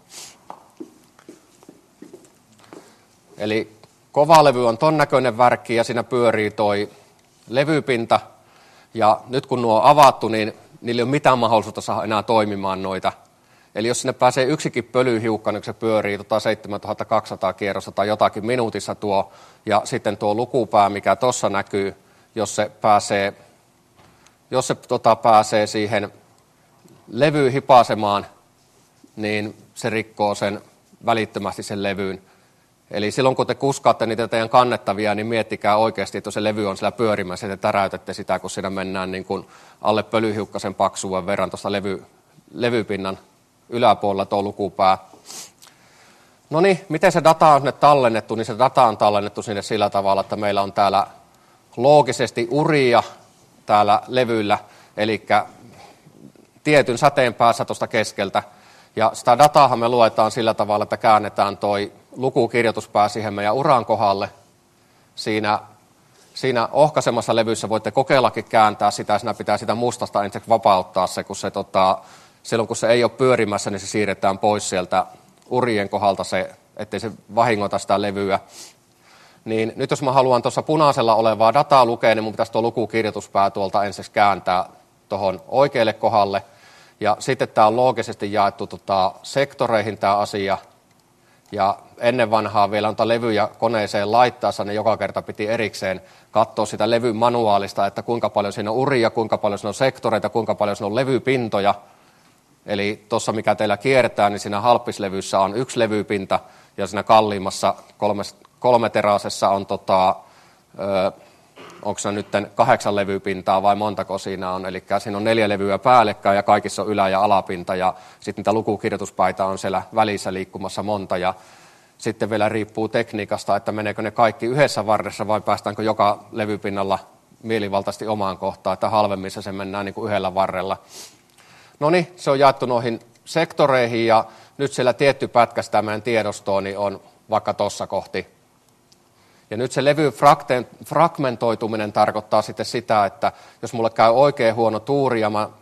Eli kovalevy on ton näköinen värkki, ja siinä pyörii toi levypinta, ja nyt kun nuo on avattu, niin niillä ei ole mitään mahdollisuutta saada enää toimimaan noita. Eli jos sinne pääsee yksikin pölyhiukka, niin se pyörii tota seitsemäntuhatta kaksisataa kierrosta tai jotakin minuutissa tuo, ja sitten tuo lukupää, mikä tuossa näkyy, jos se pääsee, jos se tota pääsee siihen levyyn hipasemaan, niin se rikkoo sen välittömästi sen levyyn. Eli silloin kun te kuskaatte niitä teidän kannettavia, niin miettikää oikeasti, että se levy on siellä pyörimässä, ja te täräytätte sitä, kun siinä mennään niin kuin alle pölyhiukkasen paksuuden verran tuosta levy, levypinnan yläpuolella tuo lukupää. No niin, miten se data on sinne tallennettu, niin se data on tallennettu sinne sillä tavalla, että meillä on täällä loogisesti uria täällä levyllä, eli tietyn säteen päässä tuosta keskeltä. Ja sitä dataahan me luetaan sillä tavalla, että käännetään toi lukukirjoituspää siihen meidän uran kohdalle. Siinä, siinä ohkaisemassa levyssä voitte kokeillakin kääntää sitä, siinä pitää sitä mustasta ensin vapauttaa se, kun se tota, silloin kun se ei ole pyörimässä, niin se siirretään pois sieltä urien kohdalta se, ettei se vahingoita sitä levyä. Niin nyt jos mä haluan tuossa punaisella olevaa dataa lukea, niin mun pitäisi tuo lukukirjoituspää tuolta ensin kääntää tuohon oikealle kohdalle. Ja sitten tämä on loogisesti jaettu tota, sektoreihin tämä asia. Ja ennen vanhaa vielä on levyjä koneeseen laittaessa, niin joka kerta piti erikseen katsoa sitä levyn manuaalista, että kuinka paljon siinä on uria, kuinka paljon siinä on sektoreita, kuinka paljon siinä on levypintoja. Eli tuossa mikä teillä kiertää, niin siinä halppislevyssä on yksi levypinta ja siinä kalliimmassa kolme, kolmeteraasessa on tota, ö, onko se nyt kahdeksan levypintaa vai montako siinä on. Eli siinä on neljä levyä päällekkäin ja kaikissa on ylä- ja alapinta ja sitten niitä lukukirjoituspaita on siellä välissä liikkumassa monta ja sitten vielä riippuu tekniikasta, että meneekö ne kaikki yhdessä varressa vai päästäänkö joka levypinnalla mielivaltaisesti omaan kohtaan, että halvemmissa se mennään niin kuin yhdellä varrella. No niin, se on jaettu noihin sektoreihin ja nyt siellä tietty pätkä sitä meidän tiedostoa niin on vaikka tuossa kohti. Ja nyt se levy fragmentoituminen tarkoittaa sitten sitä, että jos mulle käy oikein huono tuuri ja mä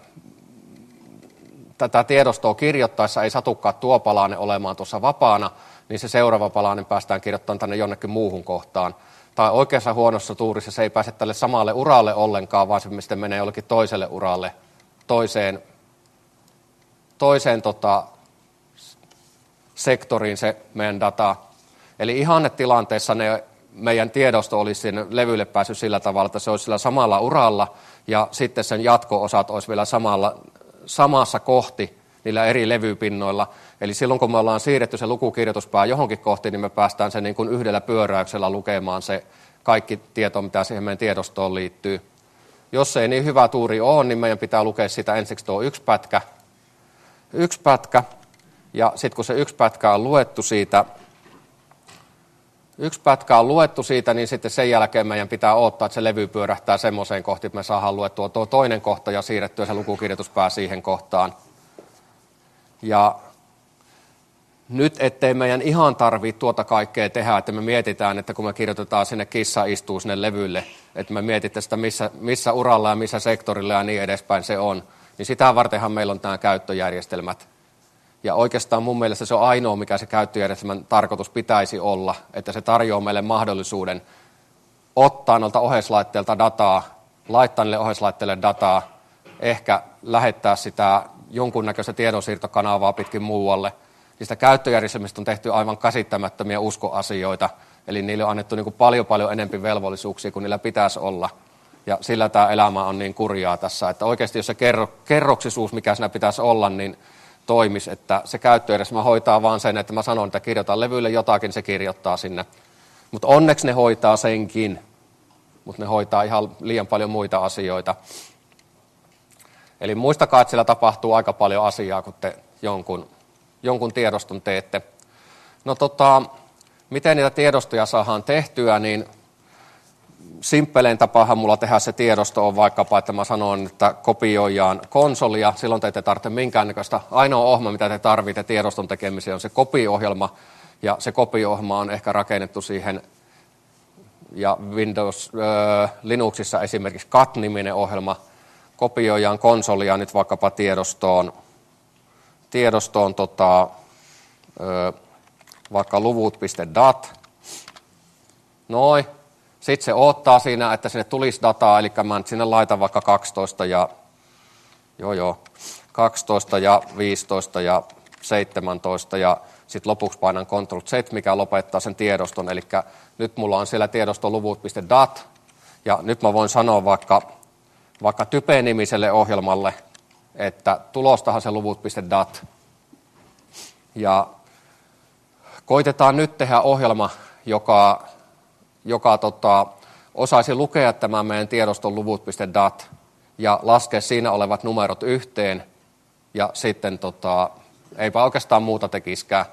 tätä tiedostoa kirjoittaessa ei satukaan tuo palanen olemaan tuossa vapaana, niin se seuraava palanen päästään kirjoittamaan tänne jonnekin muuhun kohtaan. Tai oikeassa huonossa tuurissa se ei pääse tälle samalle uralle ollenkaan, vaan se sitten menee jollekin toiselle uralle, toiseen, toiseen tota, sektoriin se meidän data. Eli ihannetilanteessa ne meidän tiedosto olisi sinne levylle päässyt sillä tavalla, että se olisi sillä samalla uralla ja sitten sen jatko-osat olisi vielä samalla, samassa kohti niillä eri levypinnoilla. Eli silloin kun me ollaan siirretty se lukukirjoituspää johonkin kohti, niin me päästään sen niin kuin yhdellä pyöräyksellä lukemaan se kaikki tieto, mitä siihen meidän tiedostoon liittyy. Jos ei niin hyvä tuuri ole, niin meidän pitää lukea sitä ensiksi tuo yksi pätkä. Yksi pätkä. Ja sitten kun se yksi pätkä on luettu siitä, yksi pätkä on luettu siitä, niin sitten sen jälkeen meidän pitää odottaa, että se levy pyörähtää semmoiseen kohti, että me saadaan luettua tuo toinen kohta ja siirrettyä se lukukirjoituspää siihen kohtaan. Ja nyt ettei meidän ihan tarvitse tuota kaikkea tehdä, että me mietitään, että kun me kirjoitetaan sinne kissa istuu sinne levylle, että me mietitte sitä missä, missä uralla ja missä sektorilla ja niin edespäin se on, niin sitä vartenhan meillä on nämä käyttöjärjestelmät. Ja oikeastaan mun mielestä se on ainoa, mikä se käyttöjärjestelmän tarkoitus pitäisi olla, että se tarjoaa meille mahdollisuuden ottaa noilta oheislaitteilta dataa, laittaa niille oheislaitteille dataa, ehkä lähettää sitä jonkunnäköistä tiedonsiirtokanavaa pitkin muualle. Niistä käyttöjärjestelmistä on tehty aivan käsittämättömiä uskoasioita, eli niille on annettu niin kuin paljon paljon enemmän velvollisuuksia kuin niillä pitäisi olla. Ja sillä tämä elämä on niin kurjaa tässä, että oikeasti jos se kerro, kerroksisuus, mikä siinä pitäisi olla, niin toimisi, että se käyttöjärjestelmä hoitaa vaan sen, että mä sanon, että kirjoitan levylle jotakin, se kirjoittaa sinne. Mutta onneksi ne hoitaa senkin, mutta ne hoitaa ihan liian paljon muita asioita. Eli muistakaa, että siellä tapahtuu aika paljon asiaa, kun te jonkun, jonkun tiedoston teette. No tota, miten niitä tiedostoja saadaan tehtyä, niin simppelein tapahan mulla tehdä se tiedosto on vaikkapa, että mä sanon, että kopioidaan konsolia, silloin te ette tarvitse minkäännäköistä. Ainoa ohjelma, mitä te tarvitsette tiedoston tekemiseen, on se kopio-ohjelma, ja se kopio-ohjelma on ehkä rakennettu siihen, ja Windows, äh, Linuxissa esimerkiksi C A T-niminen ohjelma, kopioidaan konsolia nyt vaikkapa tiedostoon, tiedostoon tota, äh, vaikka luvut.dat, noin. Sitten se odottaa siinä, että sinne tulisi dataa, eli mä sinne laitan vaikka kaksitoista ja, joo joo, kaksitoista ja viisitoista ja seitsemäntoista ja sitten lopuksi painan control Z, mikä lopettaa sen tiedoston. Eli nyt mulla on siellä tiedostoluvut.dat ja nyt mä voin sanoa vaikka, vaikka Type-nimiselle ohjelmalle, että tulostahan se luvut.dat. Ja koitetaan nyt tehdä ohjelma, joka... joka tota, osaisi lukea tämän meidän tiedoston luvut.dat ja laskea siinä olevat numerot yhteen ja sitten tota, eipä oikeastaan muuta tekiskään.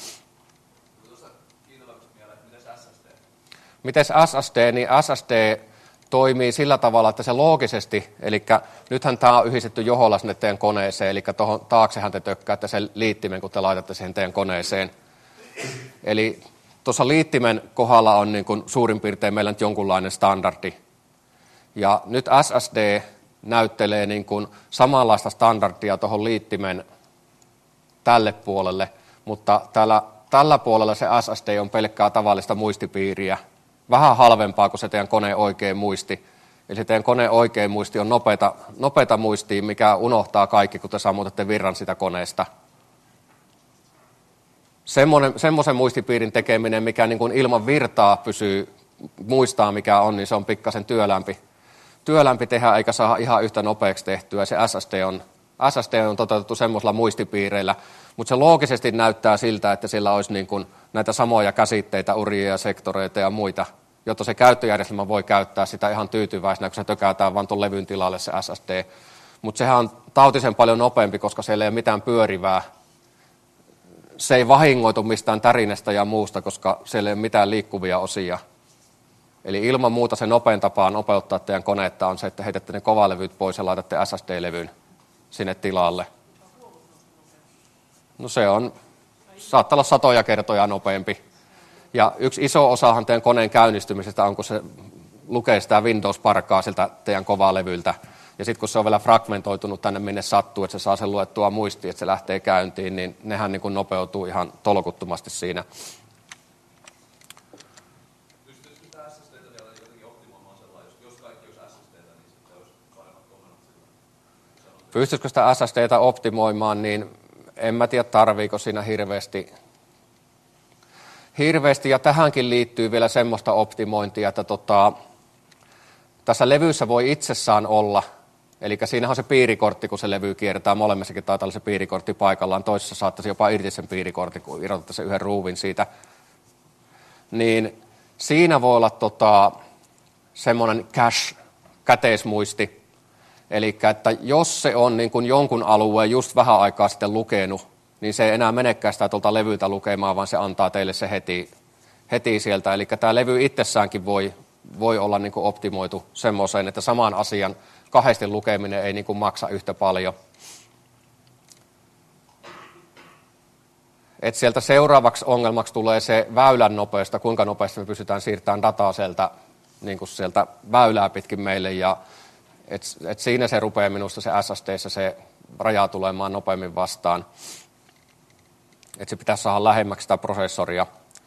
Miten S S D? Niin S S D toimii sillä tavalla, että se loogisesti, eli nythän tämä on yhdistetty joholla sinne teidän koneeseen, eli tuohon taaksehan te tökkäätte sen liittimen, kun te laitatte siihen teidän koneeseen. Eli tuossa liittimen kohdalla on niin kuin suurin piirtein meillä nyt jonkunlainen standardi. Ja nyt S S D näyttelee niin kuin samanlaista standardia tuohon liittimen tälle puolelle, mutta tällä, tällä puolella se S S D on pelkkää tavallista muistipiiriä. Vähän halvempaa kuin se teidän koneen oikein muisti. Eli se teidän koneen oikein muisti on nopeata, nopeata muistia, mikä unohtaa kaikki, kun te sammutatte virran sitä koneesta. Semmoinen, semmoisen muistipiirin tekeminen, mikä niin kuin ilman virtaa pysyy, muistaa mikä on, niin se on pikkasen työlämpi. Työlämpi tehdä eikä saa ihan yhtä nopeaksi tehtyä. Se S S D on, S S D on toteutettu semmoisilla muistipiireillä, mutta se loogisesti näyttää siltä, että sillä olisi niin kuin näitä samoja käsitteitä, uria ja sektoreita ja muita. jotta se käyttöjärjestelmä voi käyttää sitä ihan tyytyväisenä, kun se tökätään vaan tuon levyn tilalle se S S D. Mutta sehän on tautisen paljon nopeampi, koska siellä ei ole mitään pyörivää. Se ei vahingoitu mistään tärinestä ja muusta, koska siellä ei ole mitään liikkuvia osia. Eli ilman muuta se nopein tapa nopeuttaa teidän koneetta on se, että heitätte ne kovalevyt pois ja laitatte S S D-levyn sinne tilalle. No se on, saattaa olla satoja kertoja nopeampi. Ja yksi iso osahan teidän koneen käynnistymisestä on, kun se lukee sitä Windows-parkkaa siltä teidän kovalevyltä. Ja sitten kun se on vielä fragmentoitunut tänne minne sattuu, että se saa sen luettua muistiin, että se lähtee käyntiin, niin nehän niin kuin nopeutuu ihan tolkuttomasti siinä. Pystyisikö sitä S S D:tä vielä jotenkin optimoimaan sellainen, jos kaikki olisi S S D:tä, niin sitten olisi paremmat komennot sillä? Pystyisikö sitä S S D:tä optimoimaan, niin en mä tiedä tarviiko siinä hirveästi. Hirveästi, ja tähänkin liittyy vielä semmoista optimointia, että tota, tässä levyssä voi itsessään olla, eli siinähän on se piirikortti, kun se levy kiertää, molemmissakin taitaa olla se piirikortti paikallaan, toisessa saattaisi jopa irti sen piirikortin, kun irrotatte sen yhden ruuvin siitä, niin siinä voi olla tota, semmoinen cache, käteismuisti, eli että jos se on niin kuin jonkun alueen just vähän aikaa sitten lukenut, niin se ei enää menekään sitä tuolta levyltä lukemaan, vaan se antaa teille se heti, heti sieltä. Eli tämä levy itsessäänkin voi, voi olla niin kuin optimoitu semmoiseen, että saman asian kahdesti lukeminen ei niin kuin maksa yhtä paljon. Et sieltä seuraavaksi ongelmaksi tulee se väylän nopeutta, kuinka nopeasti me pystytään siirtämään dataa sieltä, niin kuin sieltä väylää pitkin meille. Ja et, et siinä se rupeaa minusta se S S D:ssä se raja tulemaan nopeammin vastaan. Että se pitäisi saada lähemmäksi sitä prosessoria.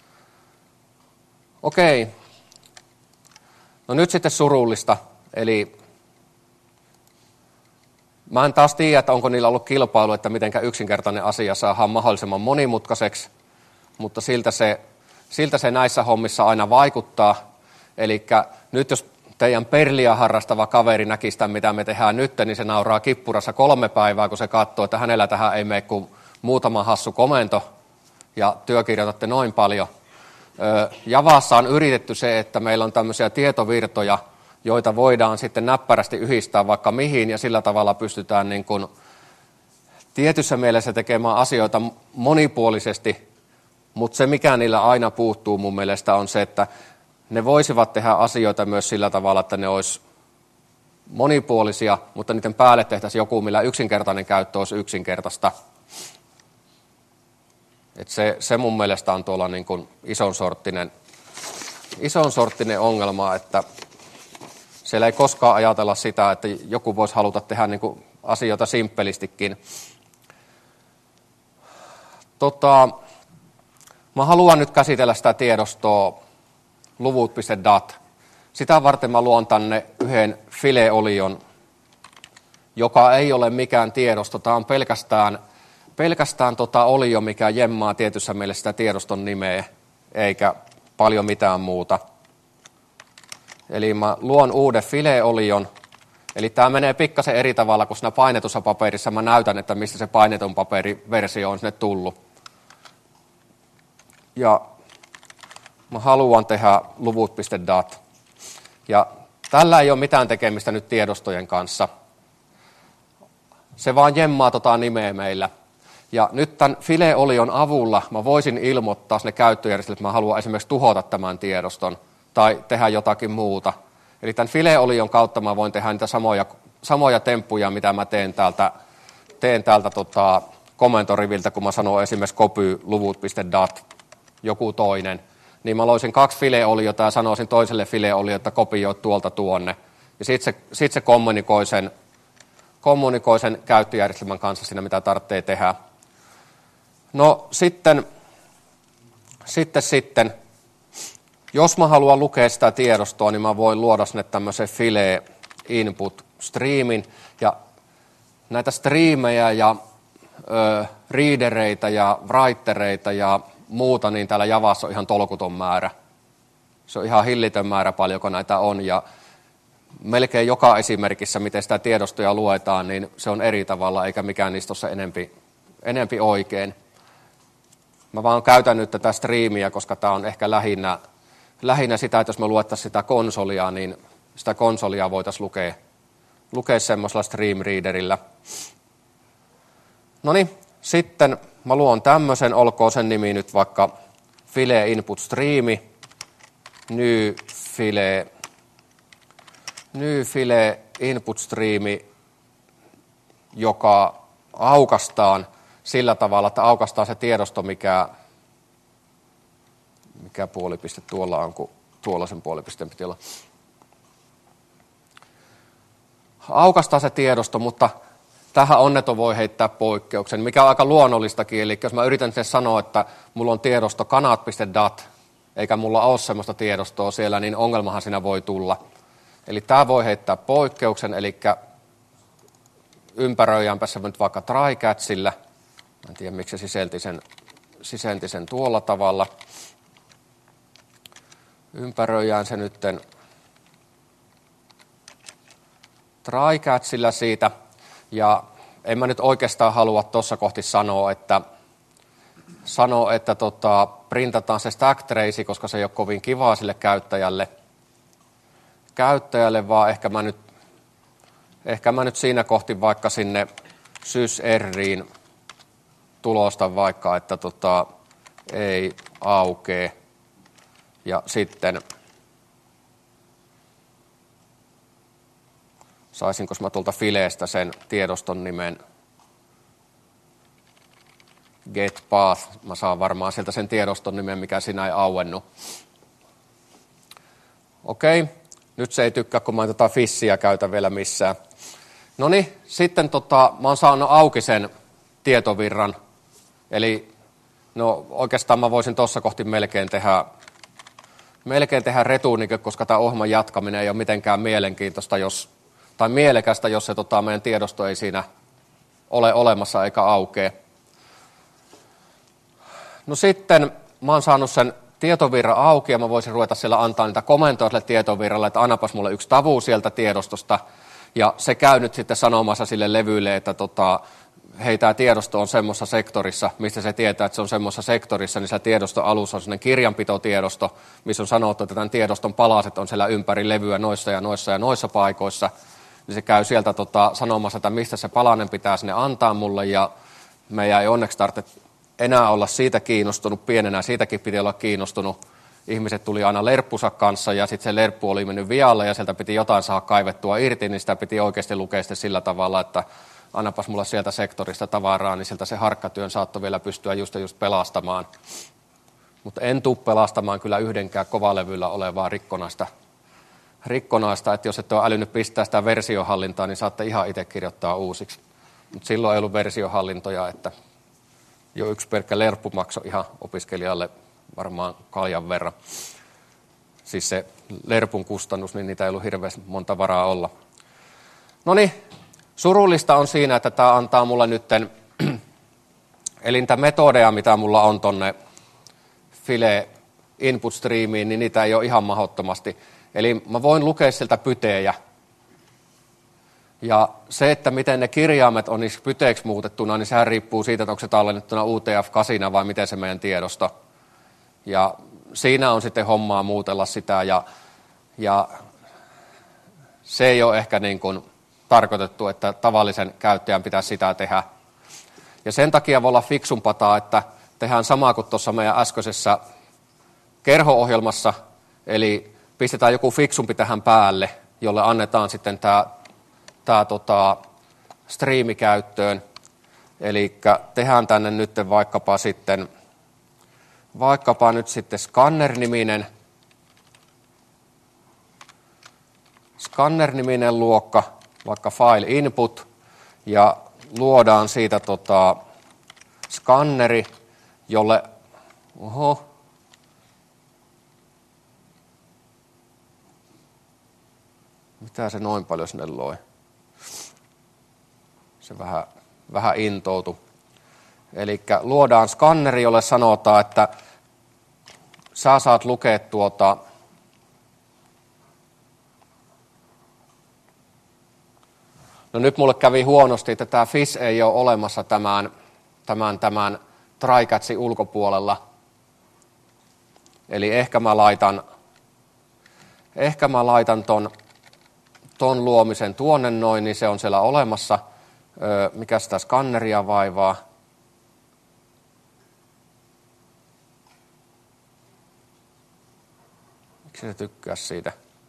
Okei. No nyt sitten surullista. Eli mä en taas tiedä, että onko niillä ollut kilpailu, että mitenkä yksinkertainen asia saadaan mahdollisimman monimutkaiseksi, mutta siltä se, siltä se näissä hommissa aina vaikuttaa. Eli nyt jos teidän perliä harrastava kaveri näkisi sitä, mitä me tehdään nyt, niin se nauraa kippurassa kolme päivää, kun se katsoo, että hänellä tähän ei mene kuin muutama hassu komento, ja työkirjoitatte noin paljon. Javassa on yritetty se, että meillä on tämmöisiä tietovirtoja, joita voidaan sitten näppärästi yhdistää vaikka mihin, ja sillä tavalla pystytään niin kuin tietyssä mielessä tekemään asioita monipuolisesti, mutta se mikä niillä aina puuttuu mun mielestä on se, että ne voisivat tehdä asioita myös sillä tavalla, että ne olisi monipuolisia, mutta niiden päälle tehtäisiin joku, millä yksinkertainen käyttö olisi yksinkertaista. Et se, se mun mielestä on tuolla niin kuin ison sorttinen, ison sorttinen ongelma, että siellä ei koskaan ajatella sitä, että joku voisi haluta tehdä niin kuin asioita simppelistikin. Tota, mä haluan nyt käsitellä sitä tiedostoa luvut piste dat. Sitä varten mä luon tänne yhden fileolion, joka ei ole mikään tiedosto. Tämä on pelkästään, pelkästään tota olio, mikä jemmaa tietyssä mielessä sitä tiedoston nimeä, eikä paljon mitään muuta. Eli mä luon uuden fileolion. Eli tämä menee pikkasen eri tavalla kuin siinä painetussa paperissa. Mä näytän, että mistä se painetun paperiversio on sinne tullut. Ja mä haluan tehdä luvut piste dat. Ja tällä ei ole mitään tekemistä nyt tiedostojen kanssa. Se vaan jemmaa tota nimeä meillä. Ja nyt tämän fileolion avulla mä voisin ilmoittaa sinne käyttöjärjestelmälle, että mä haluan esimerkiksi tuhota tämän tiedoston tai tehdä jotakin muuta. Eli tämän fileolion kautta mä voin tehdä niitä samoja, samoja temppuja, mitä mä teen täältä, teen täältä tota komentoriviltä, kun mä sanon esimerkiksi copy luvut piste dat, joku toinen. Niin mä loisin kaksi fileoliota ja sanoisin toiselle fileoliolle, että kopioi tuolta tuonne. Ja sitten se, sit se kommunikoi, sen, kommunikoi sen käyttöjärjestelmän kanssa siinä, mitä tarvitsee tehdä. No sitten, sitten, sitten, jos mä haluan lukea sitä tiedostoa, niin mä voin luoda sinne tämmöisen file input streamin. Ja näitä striimejä ja ö, readereita ja writereita ja muuta, niin täällä Javassa on ihan tolkuton määrä. Se on ihan hillitön määrä paljonko näitä on, ja melkein joka esimerkissä, miten sitä tiedostoja luetaan, niin se on eri tavalla, eikä mikään niistä ole se enempi, enempi oikein. Mä vaan käytän nyt tätä striimiä, koska tämä on ehkä lähinnä, lähinnä sitä, että jos me luettaisiin sitä konsolia, niin sitä konsolia voitaisiin lukea, lukea semmoisella Stream Readerillä. No niin, sitten mä luon tämmöisen, olkoon sen nimi nyt vaikka File Input Stream, New File, New File Input Stream, joka aukastaan sillä tavalla, että aukastaan se tiedosto, mikä, mikä puolipiste tuolla on, kun tuolla sen puolipisteen piti olla. Aukastaan se tiedosto, mutta tähän onneton voi heittää poikkeuksen, mikä on aika luonnollistakin. Eli jos mä yritän sitten sanoa, että mulla on tiedosto kanat piste dat, eikä mulla ole semmoista tiedostoa siellä, niin ongelmahan siinä voi tulla. Eli tämä voi heittää poikkeuksen, eli ympäröijänpä se nyt vaikka trycatchillä. En tiedä, miksi se sisälti sen, sisälti sen tuolla tavalla. Ympäröijään se nytten trycatchillä siitä. Ja en mä nyt oikeastaan halua tuossa kohti sanoa, että, sanoa, että tota, printataan se stack trace, koska se ei ole kovin kivaa sille käyttäjälle. Käyttäjälle, vaan ehkä mä nyt, ehkä mä nyt siinä kohti vaikka sinne sysriin tulosta vaikka, että tota, ei aukee. Ja sitten saisinko mä tuolta fileestä sen tiedoston nimen get path. Mä saan varmaan sieltä sen tiedoston nimen, mikä siinä ei auennu. Okei, nyt se ei tykkää, kun mä en tota fissiä käytä vielä missään. No niin, sitten tota, mä oon saanut auki sen tietovirran. Eli no oikeastaan mä voisin tuossa kohti melkein tehdä, melkein tehdä retuunikö, koska tämä ohjelman jatkaminen ei ole mitenkään mielenkiintoista, jos, tai mielekästä, jos se tota, meidän tiedosto ei siinä ole olemassa eikä aukee. No sitten mä oon saanut sen tietovirran auki ja mä voisin ruveta siellä antaa niitä komentoja sille tietovirralle, että annapas mulle yksi tavu sieltä tiedostosta. Ja se käy nyt sitten sanomassa sille levylle, että tota, hei, tämä tiedosto on semmoisessa sektorissa, mistä se tietää, että se on semmoisessa sektorissa, niin se tiedoston alussa on sellainen kirjanpitotiedosto, missä on sanottu, että tämän tiedoston palaset on siellä ympäri levyä noissa ja noissa ja noissa paikoissa. Niin se käy sieltä tota, sanomassa, että mistä se palanen pitää sinne antaa mulle, ja meidän ei onneksi tarvitse enää olla siitä kiinnostunut, pienenä siitäkin piti olla kiinnostunut. Ihmiset tuli aina lerppunsa kanssa, ja sitten se lerppu oli mennyt vialle, ja sieltä piti jotain saada kaivettua irti, niin sitä piti oikeasti lukea sillä tavalla, että annapas mulle sieltä sektorista tavaraa, niin sieltä se harkkatyön saattoi vielä pystyä just ja just pelastamaan. Mutta en tule pelastamaan kyllä yhdenkään kovalevyllä olevaa rikkonaista, rikkonaista, että jos et ole älynyt pistää sitä versiohallintaa, niin saatte ihan itse kirjoittaa uusiksi. Mutta silloin ei ollut versiohallintoja, että jo yksi pelkkä lerppu maksoi ihan opiskelijalle varmaan kaljan verran. Siis se lerpun kustannus, niin niitä ei ollut hirveästi monta varaa olla. No niin, surullista on siinä, että tämä antaa mulle nytten, eli niitä metodeja, mitä mulla on tonne File Input Streamiin, niin niitä ei ole ihan mahdottomasti. Eli mä voin lukea sieltä pytejä. Ja se, että miten ne kirjaimet on niissä pyteiksi muutettuna, niin sehän riippuu siitä, että onko se tallennettuna U T F kahdeksan vai miten se meidän tiedosto. Ja siinä on sitten hommaa muutella sitä, ja, ja se ei ole ehkä niin kuin tarkoitettu, että tavallisen käyttäjän pitäisi sitä tehdä. Ja sen takia voi olla fiksumpaa, että tehdään samaa kuin tuossa meidän äskeisessä kerho-ohjelmassa, eli pistetään joku fiksumpi tähän päälle, jolle annetaan sitten tämä, tämä tota, striimi käyttöön. Eli tehdään tänne nyt vaikkapa sitten, vaikkapa nyt sitten scanner-niminen, scanner-niminen luokka, vaikka file input, ja luodaan siitä tota, skanneri, jolle, oho, mitä se noin paljon sinne loi? Se vähän, vähän intoutui. Eli luodaan skanneri, jolle sanotaan, että sä saat lukea tuota no nyt mulle kävi huonosti, että tämä fish ei ole olemassa tämän, tämän, tämän trycatchin ulkopuolella. Eli ehkä mä laitan, ehkä mä laitan ton, ton luomisen tuonne noin, niin se on siellä olemassa. Öö, mikä sitä skanneria vaivaa? Miksi se tykkää siitä?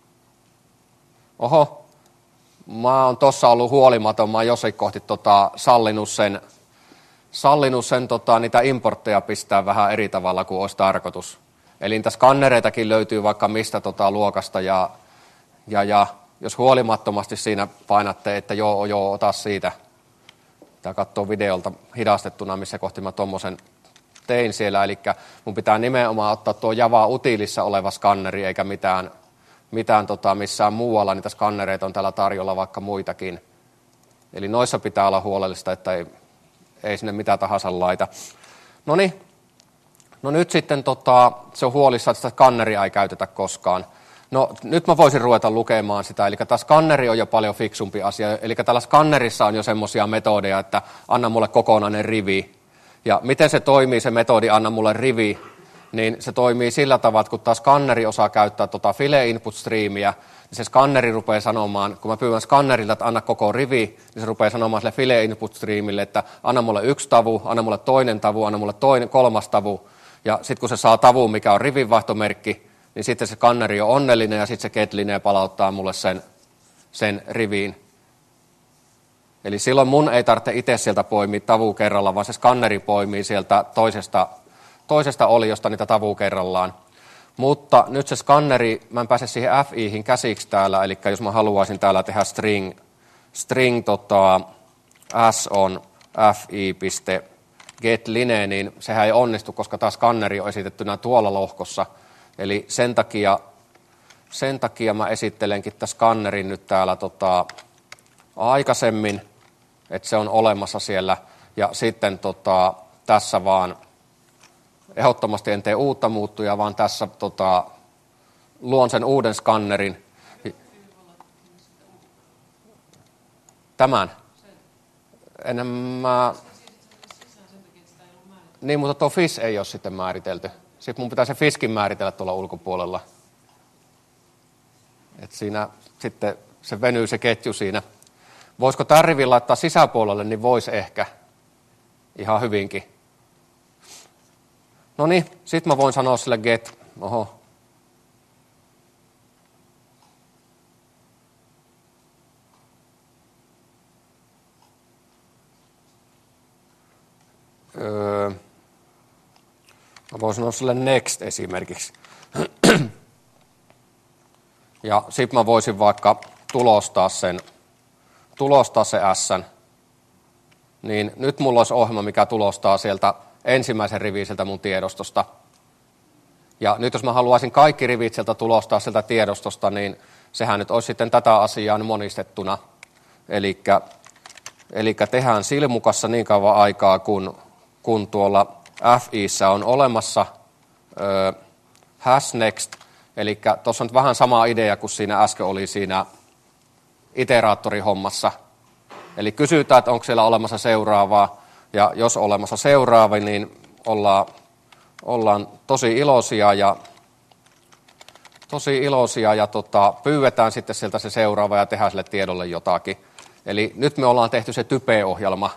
Oho, mä oon tossa ollut huolimaton, mä oon jossain kohti tota, sallinut sen, sallinut sen tota, niitä importteja pistää vähän eri tavalla kuin olisi tarkoitus. Eli niitä skannereitakin löytyy vaikka mistä tota, luokasta ja, ja, ja jos huolimattomasti siinä painatte, että joo, joo, ota siitä. Tämä katsoo videolta hidastettuna, missä kohti mä tommosen tein siellä. Eli mun pitää nimenomaan ottaa tuo Java Utilissa oleva skanneri, eikä mitään, mitään tota, missään muualla. Niitä skannereita on täällä tarjolla vaikka muitakin. Eli noissa pitää olla huolellista, että ei, ei sinne mitään tahansa laita. Noniin. No nyt sitten tota, se on huolissa, että sitä skanneria ei käytetä koskaan. No nyt mä voisin ruveta lukemaan sitä, eli tämä skanneri on jo paljon fiksumpi asia. Eli tällä skannerissa on jo semmoisia metodeja, että anna mulle kokonainen rivi. Ja miten se toimii, se metodi anna mulle rivi, niin se toimii sillä tavalla, että kun tämä skanneri osaa käyttää tota file input streamia, niin se skanneri rupeaa sanomaan, kun mä pyydän skannerilta, että anna koko rivi, niin se rupeaa sanomaan sille file input streamille, että anna mulle yksi tavu, anna mulle toinen tavu, anna mulle toinen, kolmas tavu. Ja sitten kun se saa tavun, mikä on rivinvaihtomerkki, niin sitten se skanneri on onnellinen ja sitten se ketlinee palauttaa mulle sen, sen riviin. Eli silloin mun ei tarvitse itse sieltä poimia tavua kerralla, vaan se skanneri poimii sieltä toisesta, toisesta oliosta niitä tavua kerrallaan. Mutta nyt se skanneri, mä en pääse siihen F I:hin käsiksi täällä, eli jos mä haluaisin täällä tehdä string, string tota, s on fi.getLine, niin sehän ei onnistu, koska tämä skanneri on esitettynä tuolla lohkossa. Eli sen takia, sen takia mä esittelenkin tämän skannerin nyt täällä tota, aikaisemmin, että se on olemassa siellä. Ja sitten tota, tässä vaan, ehdottomasti en tee uutta muuttujaa, vaan tässä tota, luon sen uuden skannerin. Tämän. Ennen mä... Niin, mutta tuo fish ei ole sitten määritelty. Sitten mun pitää se fiskin määritellä tuolla ulkopuolella. Et siinä sitten se venyy se ketju siinä. Voisiko tämän rivin laittaa sisäpuolelle, niin voisi ehkä ihan hyvinkin. No niin, sitten mä voin sanoa sille get. Oho. Öö. Mä voin sanoa sille next esimerkiksi. Ja sitten mä voisin vaikka tulostaa sen, tulostaa se S:n. Niin nyt mulla olisi ohjelma, mikä tulostaa sieltä ensimmäisen rivin sieltä mun tiedostosta. Ja nyt jos mä haluaisin kaikki rivit sieltä tulostaa sieltä tiedostosta, niin sehän nyt olisi sitten tätä asiaa monistettuna. Elikkä, elikkä tehdään silmukassa niin kauan aikaa, kun, kun tuolla F I:ssä on olemassa ö, hashNext, eli tuossa on vähän sama idea kuin siinä äsken oli siinä iteraattorihommassa. Eli kysytään, että onko siellä olemassa seuraavaa, ja jos on olemassa seuraava, niin ollaan, ollaan tosi iloisia ja, tosi iloisia ja tota, pyydetään sitten sieltä se seuraava ja tehdään sille tiedolle jotakin. Eli nyt me ollaan tehty se type-ohjelma.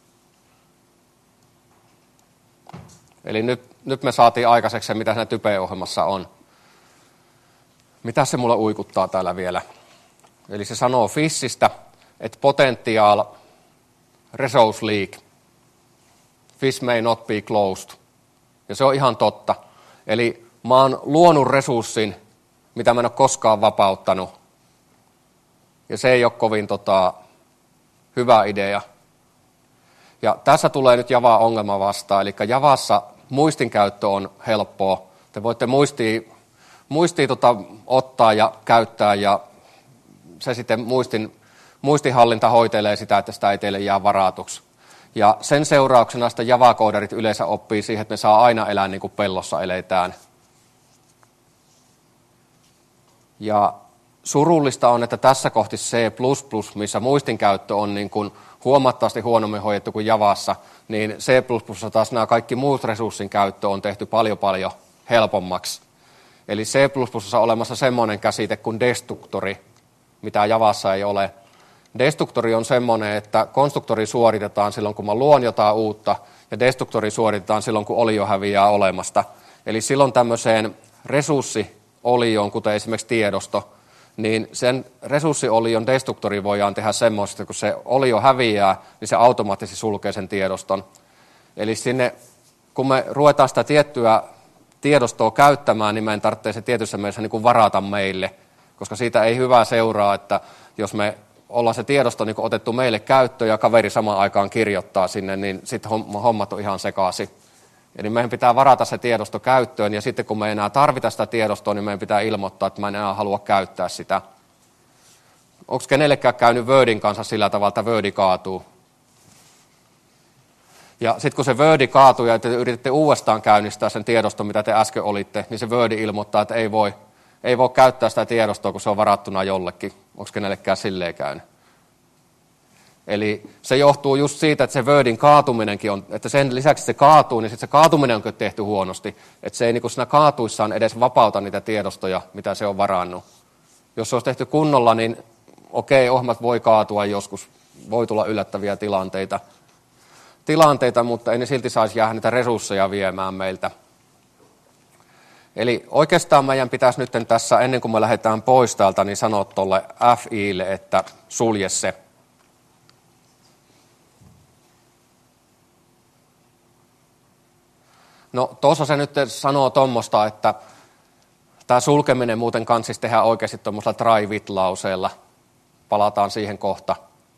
Eli nyt, nyt me saatiin aikaiseksi se, mitä siinä type-ohjelmassa on. Mitä se mulle uikuttaa täällä vielä? Eli se sanoo fishistä, että potential resource leak. Fish may not be closed. Ja se on ihan totta. Eli mä oon luonut resurssin, mitä mä en ole koskaan vapauttanut. Ja se ei ole kovin tota, hyvä idea. Ja tässä tulee nyt Java-ongelma vastaan. Eli Javassa muistinkäyttö on helppoa. Te voitte muistia, muistia tota, ottaa ja käyttää, ja se sitten muistin, muistinhallinta hoitelee sitä, että sitä ei teille jää varatuksi. Ja sen seurauksena sitä Java-koodarit yleensä oppii siihen, että me saa aina elää niin kuin pellossa eletään. Ja surullista on, että tässä kohti C plus plus, missä muistinkäyttö on niin kuin huomattavasti huonommin hoidettu kuin Javassa, niin C plus plus taas nämä kaikki muut resurssin käyttö on tehty paljon paljon helpommaksi. Eli C plus plus on olemassa semmoinen käsite kuin destruktori, mitä Javassa ei ole. Destruktori on semmoinen, että konstruktori suoritetaan silloin, kun mä luon jotain uutta, ja destruktori suoritetaan silloin, kun olio häviää olemasta. Eli silloin tämmöiseen resurssiolioon, kuten esimerkiksi tiedosto, niin sen resurssiolion destruktori voidaan tehdä semmoista, kun se olio häviää, niin se automaattisesti sulkee sen tiedoston. Eli sinne, kun me ruvetaan sitä tiettyä tiedostoa käyttämään, niin meidän tarvitsee se tietyssä mielessä niin kuin varata meille, koska siitä ei hyvää seuraa, että jos me ollaan se tiedosto niin kuin otettu meille käyttöön ja kaveri samaan aikaan kirjoittaa sinne, niin sitten hommat on ihan sekaisin. Eli meidän pitää varata se tiedosto käyttöön, ja sitten kun me ei enää tarvita sitä tiedostoa, niin meidän pitää ilmoittaa, että mä en enää halua käyttää sitä. Onko kenellekään käynyt Wordin kanssa sillä tavalla, että Wordi kaatuu? Ja sitten kun se Wordi kaatuu ja te yritätte uudestaan käynnistää sen tiedoston, mitä te äsken olitte, niin se Wordi ilmoittaa, että ei voi, ei voi käyttää sitä tiedostoa, kun se on varattuna jollekin. Onko kenellekään silleen käynyt? Eli se johtuu just siitä, että se Wordin kaatuminenkin on, että sen lisäksi se kaatuu, niin sitten se kaatuminen on tehty huonosti. Että se ei niin kuin siinä kaatuissaan edes vapauta niitä tiedostoja, mitä se on varannut. Jos se olisi tehty kunnolla, niin okei, ohjelmat voi kaatua joskus, voi tulla yllättäviä tilanteita, tilanteita mutta ei ne silti saisi jäädä niitä resursseja viemään meiltä. Eli oikeastaan meidän pitäisi nyt tässä, ennen kuin me lähdetään pois täältä, niin sanoa tuolle F I:lle, että sulje se. No tuossa se nyt sanoo tuommoista, että tämä sulkeminen muuten kanssa siis tehdään oikeasti tuommoisella try with-lauseella. Palataan siihen kohta.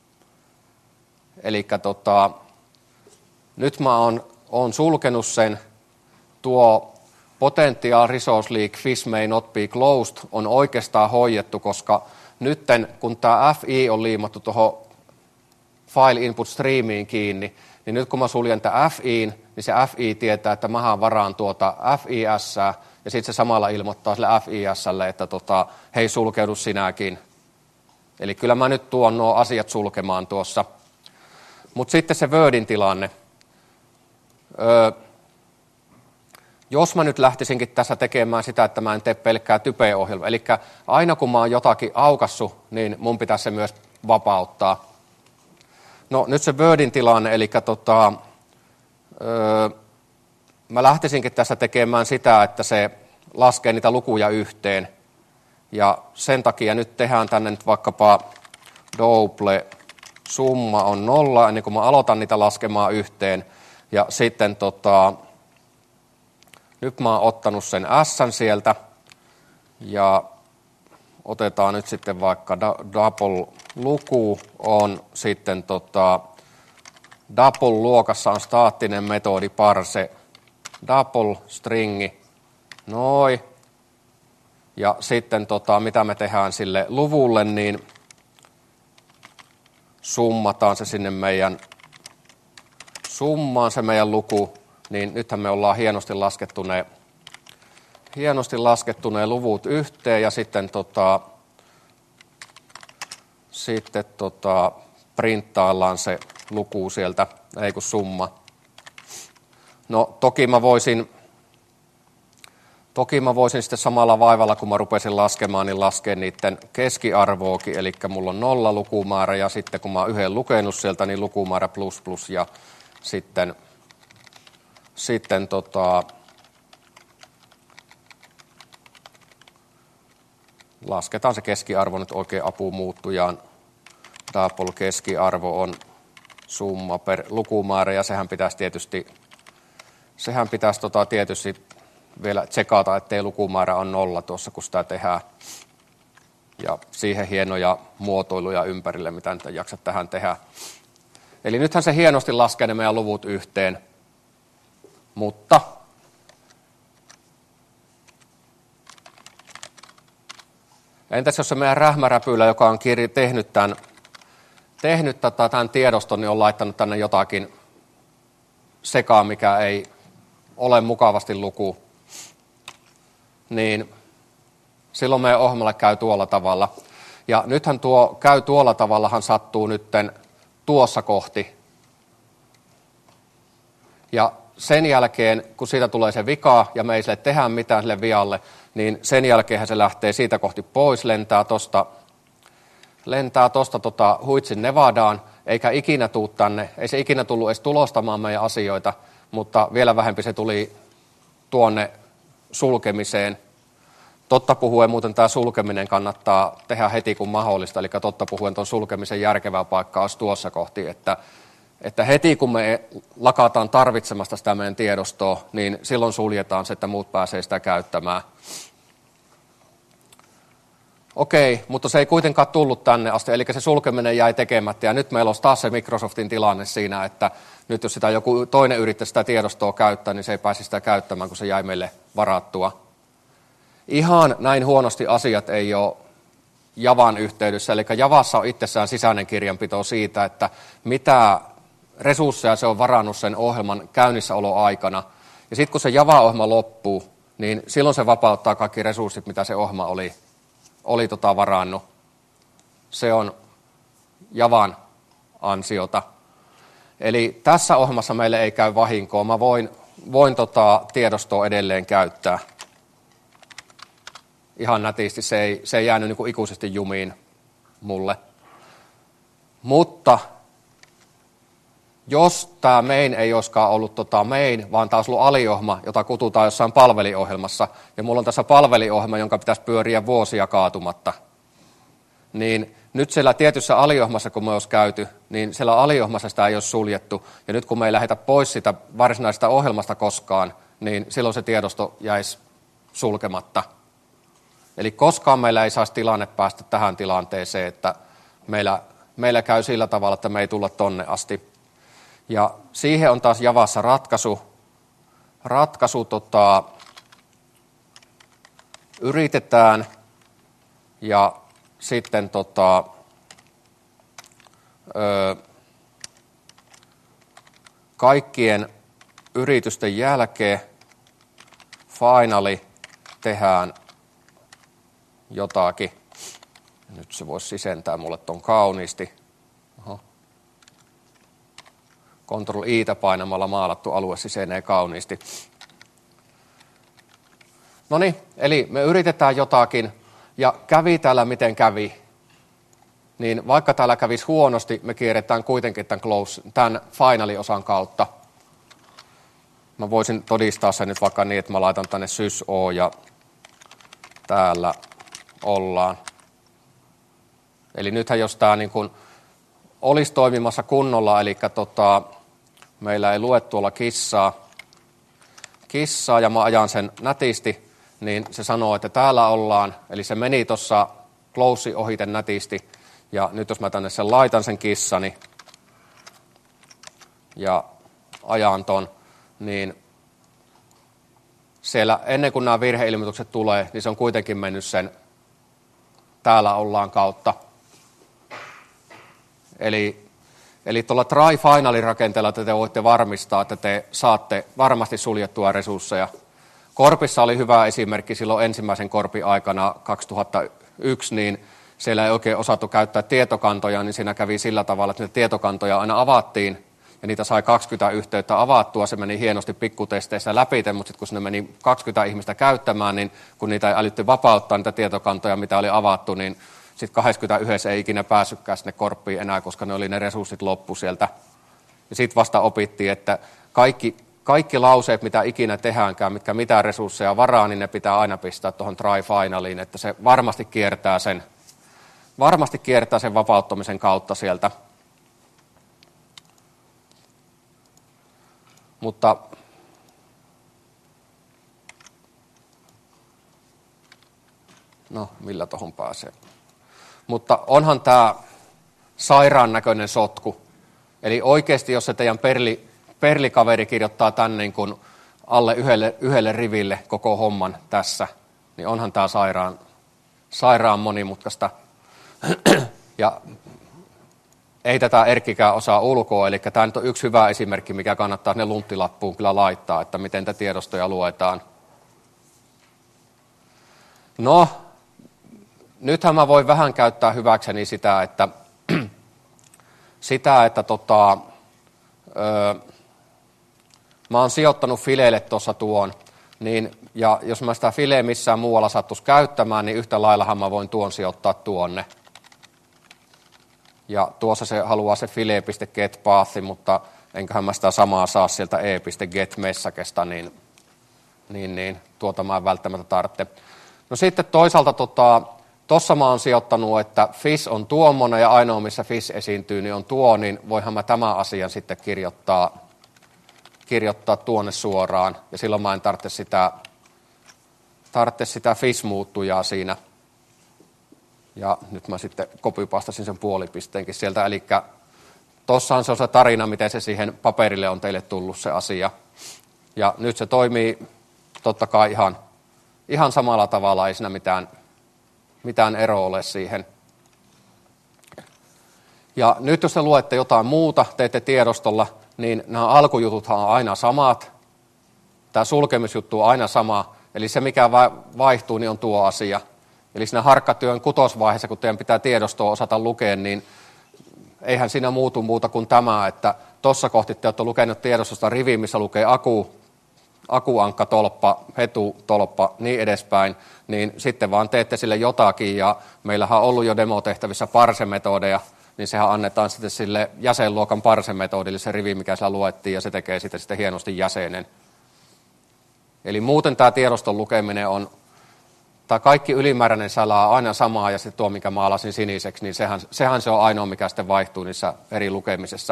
Eli tota, nyt mä oon, oon sulkenut sen, tuo potential resource leak fish may not be closed on oikeastaan hoidettu, koska nytten kun tämä F I on liimattu tuohon file input streamiin kiinni, niin nyt kun mä suljen tämän F I:n, niin se F I tietää, että mähän varaan tuota F I S, ja sitten se samalla ilmoittaa sille F I S:lle, että tota, hei, sulkeudu sinäkin. Eli kyllä mä nyt tuon nuo asiat sulkemaan tuossa. Mutta sitten se Wordin tilanne. Öö, jos mä nyt lähtisinkin tässä tekemään sitä, että mä en tee pelkkää type-ohjelmaa, eli aina kun mä oon jotakin aukassut, niin mun pitäisi se myös vapauttaa. No nyt se Wordin tilanne, eli tota, öö, mä lähtisinkin tässä tekemään sitä, että se laskee niitä lukuja yhteen. Ja sen takia nyt tehdään tänne nyt vaikkapa double summa on nolla, ennen kuin mä aloitan niitä laskemaan yhteen. Ja sitten tota, nyt mä oon ottanut sen S sieltä ja otetaan nyt sitten vaikka double luku on sitten tota, double luokassa on staattinen metodi parse double stringi, noin. Ja sitten tota, mitä me tehdään sille luvulle, niin summataan se sinne meidän summaan se meidän luku, niin nythän me ollaan hienosti laskettu ne, hienosti laskettu ne luvut yhteen ja sitten, tota, sitten tota, printtaillaan se luku sieltä, ei kun summa. No toki mä voisin, toki mä voisin sitten samalla vaivalla, kun mä rupesin laskemaan, niin laskea niiden keskiarvoakin, eli mulla on nolla lukumäärä ja sitten kun mä oon yhden lukenut sieltä, niin lukumäärä plus plus ja sitten, sitten tota, lasketaan se keskiarvo nyt oikein apumuuttujaan. Double keskiarvo on summa per lukumäärä ja sehän pitäisi tietysti, sehän pitäisi tota tietysti vielä tsekata, ettei lukumäärä on nolla tuossa, kun sitä tehdään. Ja siihen hienoja muotoiluja ympärille, mitä nyt en jaksa tähän tehdä. Eli nythän se hienosti laskee ne meidän luvut yhteen, mutta entäs jos se meidän rähmäräpylä, joka on kirja, tehnyt, tämän, tehnyt tätä, tämän tiedoston, niin on laittanut tänne jotakin sekaan, mikä ei ole mukavasti luku, niin silloin meidän ohjelmalle käy tuolla tavalla. Ja nythän tuo käy tuolla tavallahan sattuu nytten tuossa kohti. Ja sen jälkeen, kun siitä tulee se vika ja me ei sille tehdä mitään sille vialle, niin sen jälkeen se lähtee siitä kohti pois, lentää tosta, lentää tosta tota Huitsin Nevadaan, eikä ikinä tuu tänne, ei se ikinä tullut edes tulostamaan meidän asioita, mutta vielä vähempi se tuli tuonne sulkemiseen. Totta puhuen muuten tämä sulkeminen kannattaa tehdä heti kun mahdollista, eli totta puhuen tuon sulkemisen järkevä paikka olisi tuossa kohti, että, että heti kun me lakataan tarvitsemasta sitä meidän tiedostoa, niin silloin suljetaan se, että muut pääsee sitä käyttämään. Okei, mutta se ei kuitenkaan tullut tänne asti, eli se sulkeminen jäi tekemättä, ja nyt meillä on taas se Microsoftin tilanne siinä, että nyt jos sitä joku toinen yrittää sitä tiedostoa käyttää, niin se ei pääsi sitä käyttämään, kun se jäi meille varattua. Ihan näin huonosti asiat ei ole Javan yhteydessä, eli Javassa on itsessään sisäinen kirjanpito siitä, että mitä resursseja se on varannut sen ohjelman käynnissäoloaikana, ja sitten kun se Java-ohjelma loppuu, niin silloin se vapauttaa kaikki resurssit, mitä se ohjelma oli oli tota varannut. Se on Javan ansiota. Eli tässä ohjelmassa meille ei käy vahinkoa. Mä voin, voin tota tiedostoa edelleen käyttää. Ihan nätisti. Se ei, se ei jäänyt niin kuin ikuisesti jumiin mulle. Mutta jos tämä main ei olisikaan ollut tota main, vaan taas ollut aliohjelma, jota kututaan jossain palveliohjelmassa, ja mulla on tässä palveliohjelma, jonka pitäisi pyöriä vuosia kaatumatta, niin nyt siellä tietyssä aliohjelmassa, kun me olisi käyty, niin siellä aliohjelmassa sitä ei ole suljettu, ja nyt kun me ei lähdetä pois sitä varsinaisesta ohjelmasta koskaan, niin silloin se tiedosto jäisi sulkematta. Eli koskaan meillä ei saisi tilanne päästä tähän tilanteeseen, että meillä, meillä käy sillä tavalla, että me ei tulla tonne asti. Ja siihen on taas Javassa ratkaisu. Ratkaisu tota, yritetään ja sitten tota, ö, kaikkien yritysten jälkeen finally tehdään jotakin. Nyt se voisi sisentää mulle ton kauniisti. Oho. Ctrl I-tä painamalla maalattu alue sisenee kauniisti. Noniin, eli me yritetään jotakin, ja kävi täällä miten kävi, niin vaikka täällä kävisi huonosti, me kierretään kuitenkin tämän, close, tämän finali-osan kautta. Mä voisin todistaa sen nyt vaikka niin, että mä laitan tänne sys-o, ja täällä ollaan. Eli nythän jos tämä niin kuin olisi toimimassa kunnolla, eli tota, meillä ei lue tuolla kissaa, kissaa ja mä ajan sen nätisti, niin se sanoo, että täällä ollaan, eli se meni tuossa close ohiten nätisti, ja nyt jos mä tänne sen laitan sen kissani ja ajan ton, niin siellä ennen kuin nämä virheilmoitukset tulee, niin se on kuitenkin mennyt sen täällä ollaan kautta. Eli, eli tuolla try finalin rakenteella te voitte varmistaa, että te saatte varmasti suljettua resursseja. Korpissa oli hyvä esimerkki silloin ensimmäisen korpin aikana kaksituhattayksi, niin siellä ei oikein osattu käyttää tietokantoja, niin siinä kävi sillä tavalla, että niitä tietokantoja aina avattiin, ja niitä sai kaksikymmentä yhteyttä avattua, se meni hienosti pikkutesteissä läpi, mutta sitten kun sinne meni kaksikymmentä ihmistä käyttämään, niin kun niitä ei älytty vapauttaa niitä tietokantoja, mitä oli avattu, niin sitten kaksikymmentäyksi ei ikinä päässytkään sinne korppiin enää, koska ne oli ne resurssit loppu sieltä. Ja sitten vasta opittiin, että kaikki, kaikki lauseet, mitä ikinä tehdäänkään, mitkä mitään resursseja varaa, niin ne pitää aina pistää tuohon try finaliin, että se varmasti kiertää sen, varmasti kiertää sen vapauttamisen kautta sieltä. Mutta no, millä tuohon pääsee? Mutta onhan tämä sairaan näköinen sotku. Eli oikeasti, jos se teidän perli, perlikaveri kirjoittaa tämän niin kuin alle yhdelle, yhdelle riville koko homman tässä, niin onhan tämä sairaan, sairaan monimutkaista. Ja ei tätä Erkkikään osaa ulkoa, eli tämä nyt on yksi hyvä esimerkki, mikä kannattaa ne lunttilappuun kyllä laittaa, että miten tätä tiedostoja luetaan. No, nythän mä voin vähän käyttää hyväkseni sitä, että, sitä, että tota, ö, mä oon sijoittanut fileille tuossa tuon, niin, ja jos mä sitä fileä missään muualla sattuisi käyttämään, niin yhtä laillahan mä voin tuon sijoittaa tuonne. Ja tuossa se haluaa se file.getPath, mutta enköhän mä sitä samaa saa sieltä e.getMessagesta, niin, niin, niin tuota mä en välttämättä tarvitse. No sitten toisaalta tota, tossa mä oon sijoittanut, että fish on tuommoinen ja ainoa missä fish esiintyy, niin on tuo, niin voihan mä tämän asian sitten kirjoittaa, kirjoittaa tuonne suoraan. Ja silloin mä en tarvitse sitä, tarvitse sitä fish-muuttujaa siinä. Ja nyt mä sitten copypastasin sen puolipisteenkin sieltä, eli tossahan se on se tarina, miten se siihen paperille on teille tullut se asia. Ja nyt se toimii totta kai ihan, ihan samalla tavalla, ei siinä mitään, mitään eroa ole siihen. Ja nyt jos te luette jotain muuta, teette tiedostolla, niin nämä alkujututhan on aina samat. Tämä sulkemisjuttu on aina sama, eli se mikä vaihtuu, niin on tuo asia. Eli siinä harkkatyön kutosvaiheessa, kun teidän pitää tiedostoa osata lukea, niin eihän siinä muutu muuta kuin tämä, että tuossa kohti te olette lukenut tiedostosta rivi, missä lukee aku, akuankkatolppa, hetutolppa, niin edespäin, niin sitten vaan teette sille jotakin, ja meillähän on ollut jo demotehtävissä parse-metodeja, niin sehän annetaan sitten sille jäsenluokan parse-metodille se rivi, mikä siellä luettiin, ja se tekee sitten, sitten hienosti jäsenen. Eli muuten tämä tiedoston lukeminen on, tai kaikki ylimääräinen sälä on aina samaa, ja sitten tuo, mikä maalasin siniseksi, niin sehän, sehän se on ainoa, mikä sitten vaihtuu niissä eri lukemisessa.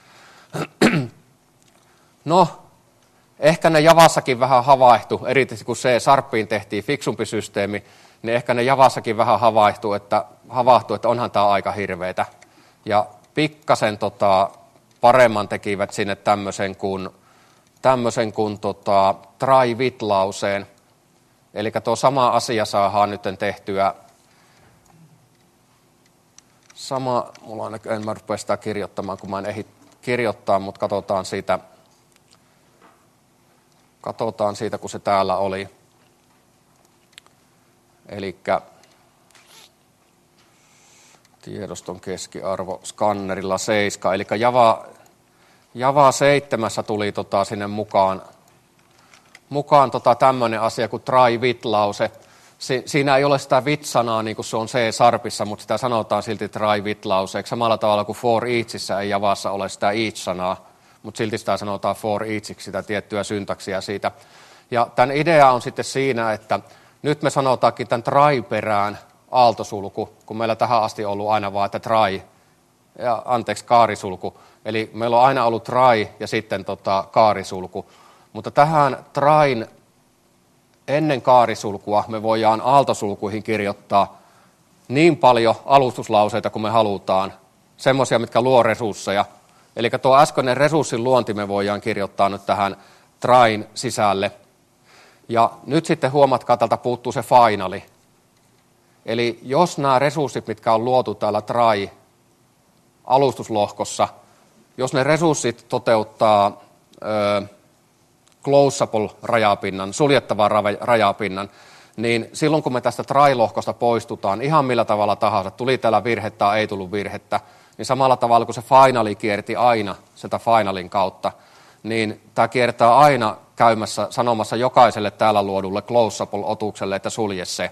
No, ehkä ne Javassakin vähän havaihtu, erityisesti kun C-Sharpiin tehtiin fiksumpi systeemi, niin ehkä ne Javassakin vähän havaihtu, että, havahtui, että onhan tämä aika hirveetä. Ja pikkasen tota, paremman tekivät sinne tämmöisen kuin, tämmöisen kuin tota, try with-lauseen. Eli tuo sama asia saadaan nyt tehtyä. Sama, mulla on en mä rupea sitä kirjoittamaan, kun mä en ehdi kirjoittaa, mutta katsotaan siitä, katsotaan siitä, kun se täällä oli. Eli tiedoston keskiarvo skannerilla seitsemän, eli Java, Java seitsemän tuli tota sinne mukaan, mukaan tota tämmöinen asia kuin try with-lause. Si, siinä ei ole sitä with-sanaa niin kuin se on C-Sharpissa, mutta sitä sanotaan silti try with-lauseeksi. Samalla tavalla kuin for eachissä ei Javassa ole sitä each-sanaa, mutta silti sitä sanotaan for eachiksi, sitä tiettyä syntaksia siitä. Ja tämän idea on sitten siinä, että nyt me sanotaankin tämän try perään aaltosulku, kun meillä tähän asti on ollut aina vaan, että try, ja anteeksi, kaarisulku. Eli meillä on aina ollut try ja sitten tota, kaarisulku. Mutta tähän tryn ennen kaarisulkua me voidaan aaltosulkuihin kirjoittaa niin paljon alustuslauseita kuin me halutaan, semmoisia, mitkä luo resursseja. Eli tuo äskeinen resurssin luonti me voidaan kirjoittaa nyt tähän tryn sisälle. Ja nyt sitten huomatkaa, täältä puuttuu se finali. Eli jos nämä resurssit, mitkä on luotu täällä try alustuslohkossa, jos ne resurssit toteuttaa ö, closable-rajapinnan, suljettavan rajapinnan, niin silloin kun me tästä try-lohkosta poistutaan ihan millä tavalla tahansa, tuli täällä virhettä tai ei tullut virhettä, niin samalla tavalla kuin se finali kierti aina sieltä finalin kautta, niin tämä kiertää aina käymässä sanomassa jokaiselle täällä luodulle closable-otukselle, että sulje se.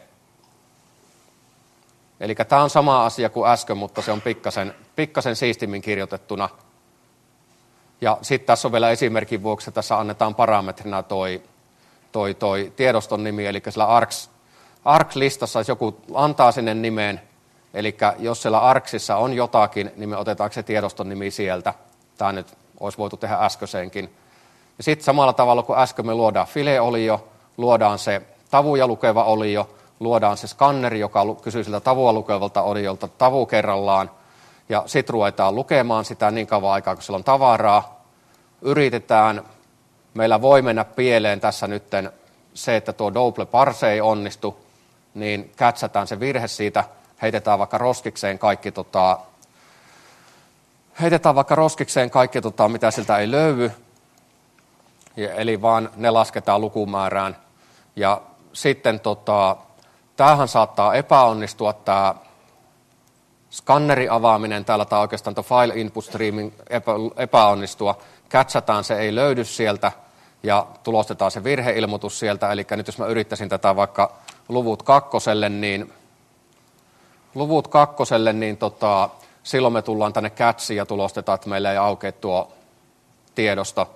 Eli tämä on sama asia kuin äsken, mutta se on pikkasen, pikkasen siistimmin kirjoitettuna. Ja sitten tässä on vielä esimerkin vuoksi, että tässä annetaan parametrina toi, toi, toi tiedoston nimi, eli sillä args, args-listassa, jos joku antaa sinne nimen, eli jos siellä argsissa on jotakin, niin me otetaanko se tiedoston nimi sieltä. Tämä nyt olisi voitu tehdä äskeiseenkin. Ja sitten samalla tavalla kuin äsken me luodaan file-olio, luodaan se tavuja lukeva olio, luodaan se skanneri, joka kysyy siltä tavua lukevalta oliolta tavu kerrallaan, ja sitten ruvetaan lukemaan sitä niin kauan aikaa, kun siellä on tavaraa. Yritetään, meillä voi mennä pieleen tässä nytten se, että tuo double parse ei onnistu, niin kätsätään se virhe siitä, heitetään vaikka roskikseen kaikki, tota, heitetään vaikka roskikseen kaikki tota, mitä siltä ei löydy, ja, eli vaan ne lasketaan lukumäärään. Ja sitten tota, tämähän saattaa epäonnistua, tämä skanneri avaaminen täällä, tai oikeastaan tuo file input streaming epä, epäonnistua, kätsätään, se ei löydy sieltä, ja tulostetaan se virheilmoitus sieltä. Eli nyt jos mä yrittäisin tätä vaikka luvut kakkoselle, niin, luvut kakkoselle, niin tota, silloin me tullaan tänne catchiin ja tulostetaan, että meillä ei aukea tuo tiedosto.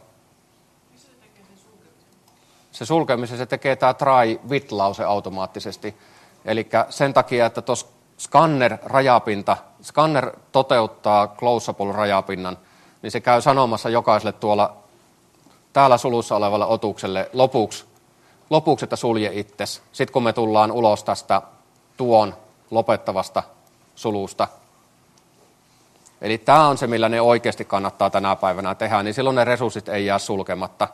Se sulkemisen se tekee tämä try with-lause automaattisesti. Eli sen takia, että tuossa scanner-rajapinta, scanner toteuttaa closable-rajapinnan, niin se käy sanomassa jokaiselle tuolla täällä sulussa olevalle otukselle lopuksi, lopuksi että sulje itsesi. Sitten kun me tullaan ulos tästä tuon lopettavasta sulusta. Eli tämä on se, millä ne oikeasti kannattaa tänä päivänä tehdä, niin silloin ne resurssit ei jää sulkematta.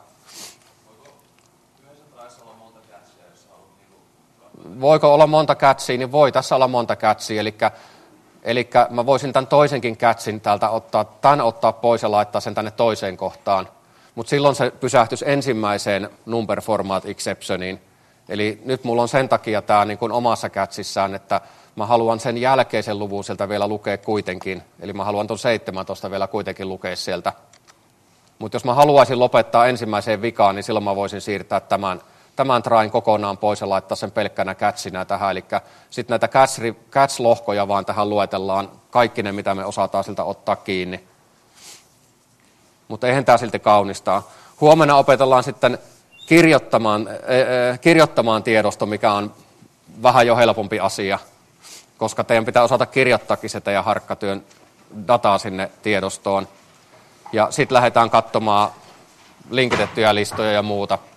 Voiko olla monta catchia, niin voi tässä olla monta catchia, eli, eli mä voisin tämän toisenkin catchin täältä ottaa, tämän ottaa pois ja laittaa sen tänne toiseen kohtaan, mutta silloin se pysähtyisi ensimmäiseen number format exceptioniin, eli nyt mulla on sen takia tämä niin kuin omassa catchissään, että mä haluan sen jälkeisen luvun sieltä vielä lukea kuitenkin, eli mä haluan tuon seitsemäntoista vielä kuitenkin lukea sieltä, mutta jos mä haluaisin lopettaa ensimmäiseen vikaan, niin silloin mä voisin siirtää tämän tämän train kokonaan pois ja laittaa sen pelkkänä catchinä tähän. Eli sitten näitä catch-lohkoja vaan tähän luetellaan kaikki ne, mitä me osataan siltä ottaa kiinni. Mutta eihän tämä silti kaunistaa. Huomenna opetellaan sitten kirjoittamaan, äh, kirjoittamaan tiedosto, mikä on vähän jo helpompi asia, koska teidän pitää osata kirjoittaakin se teidän harkkatyön dataa sinne tiedostoon. Ja sitten lähdetään katsomaan linkitettyjä listoja ja muuta.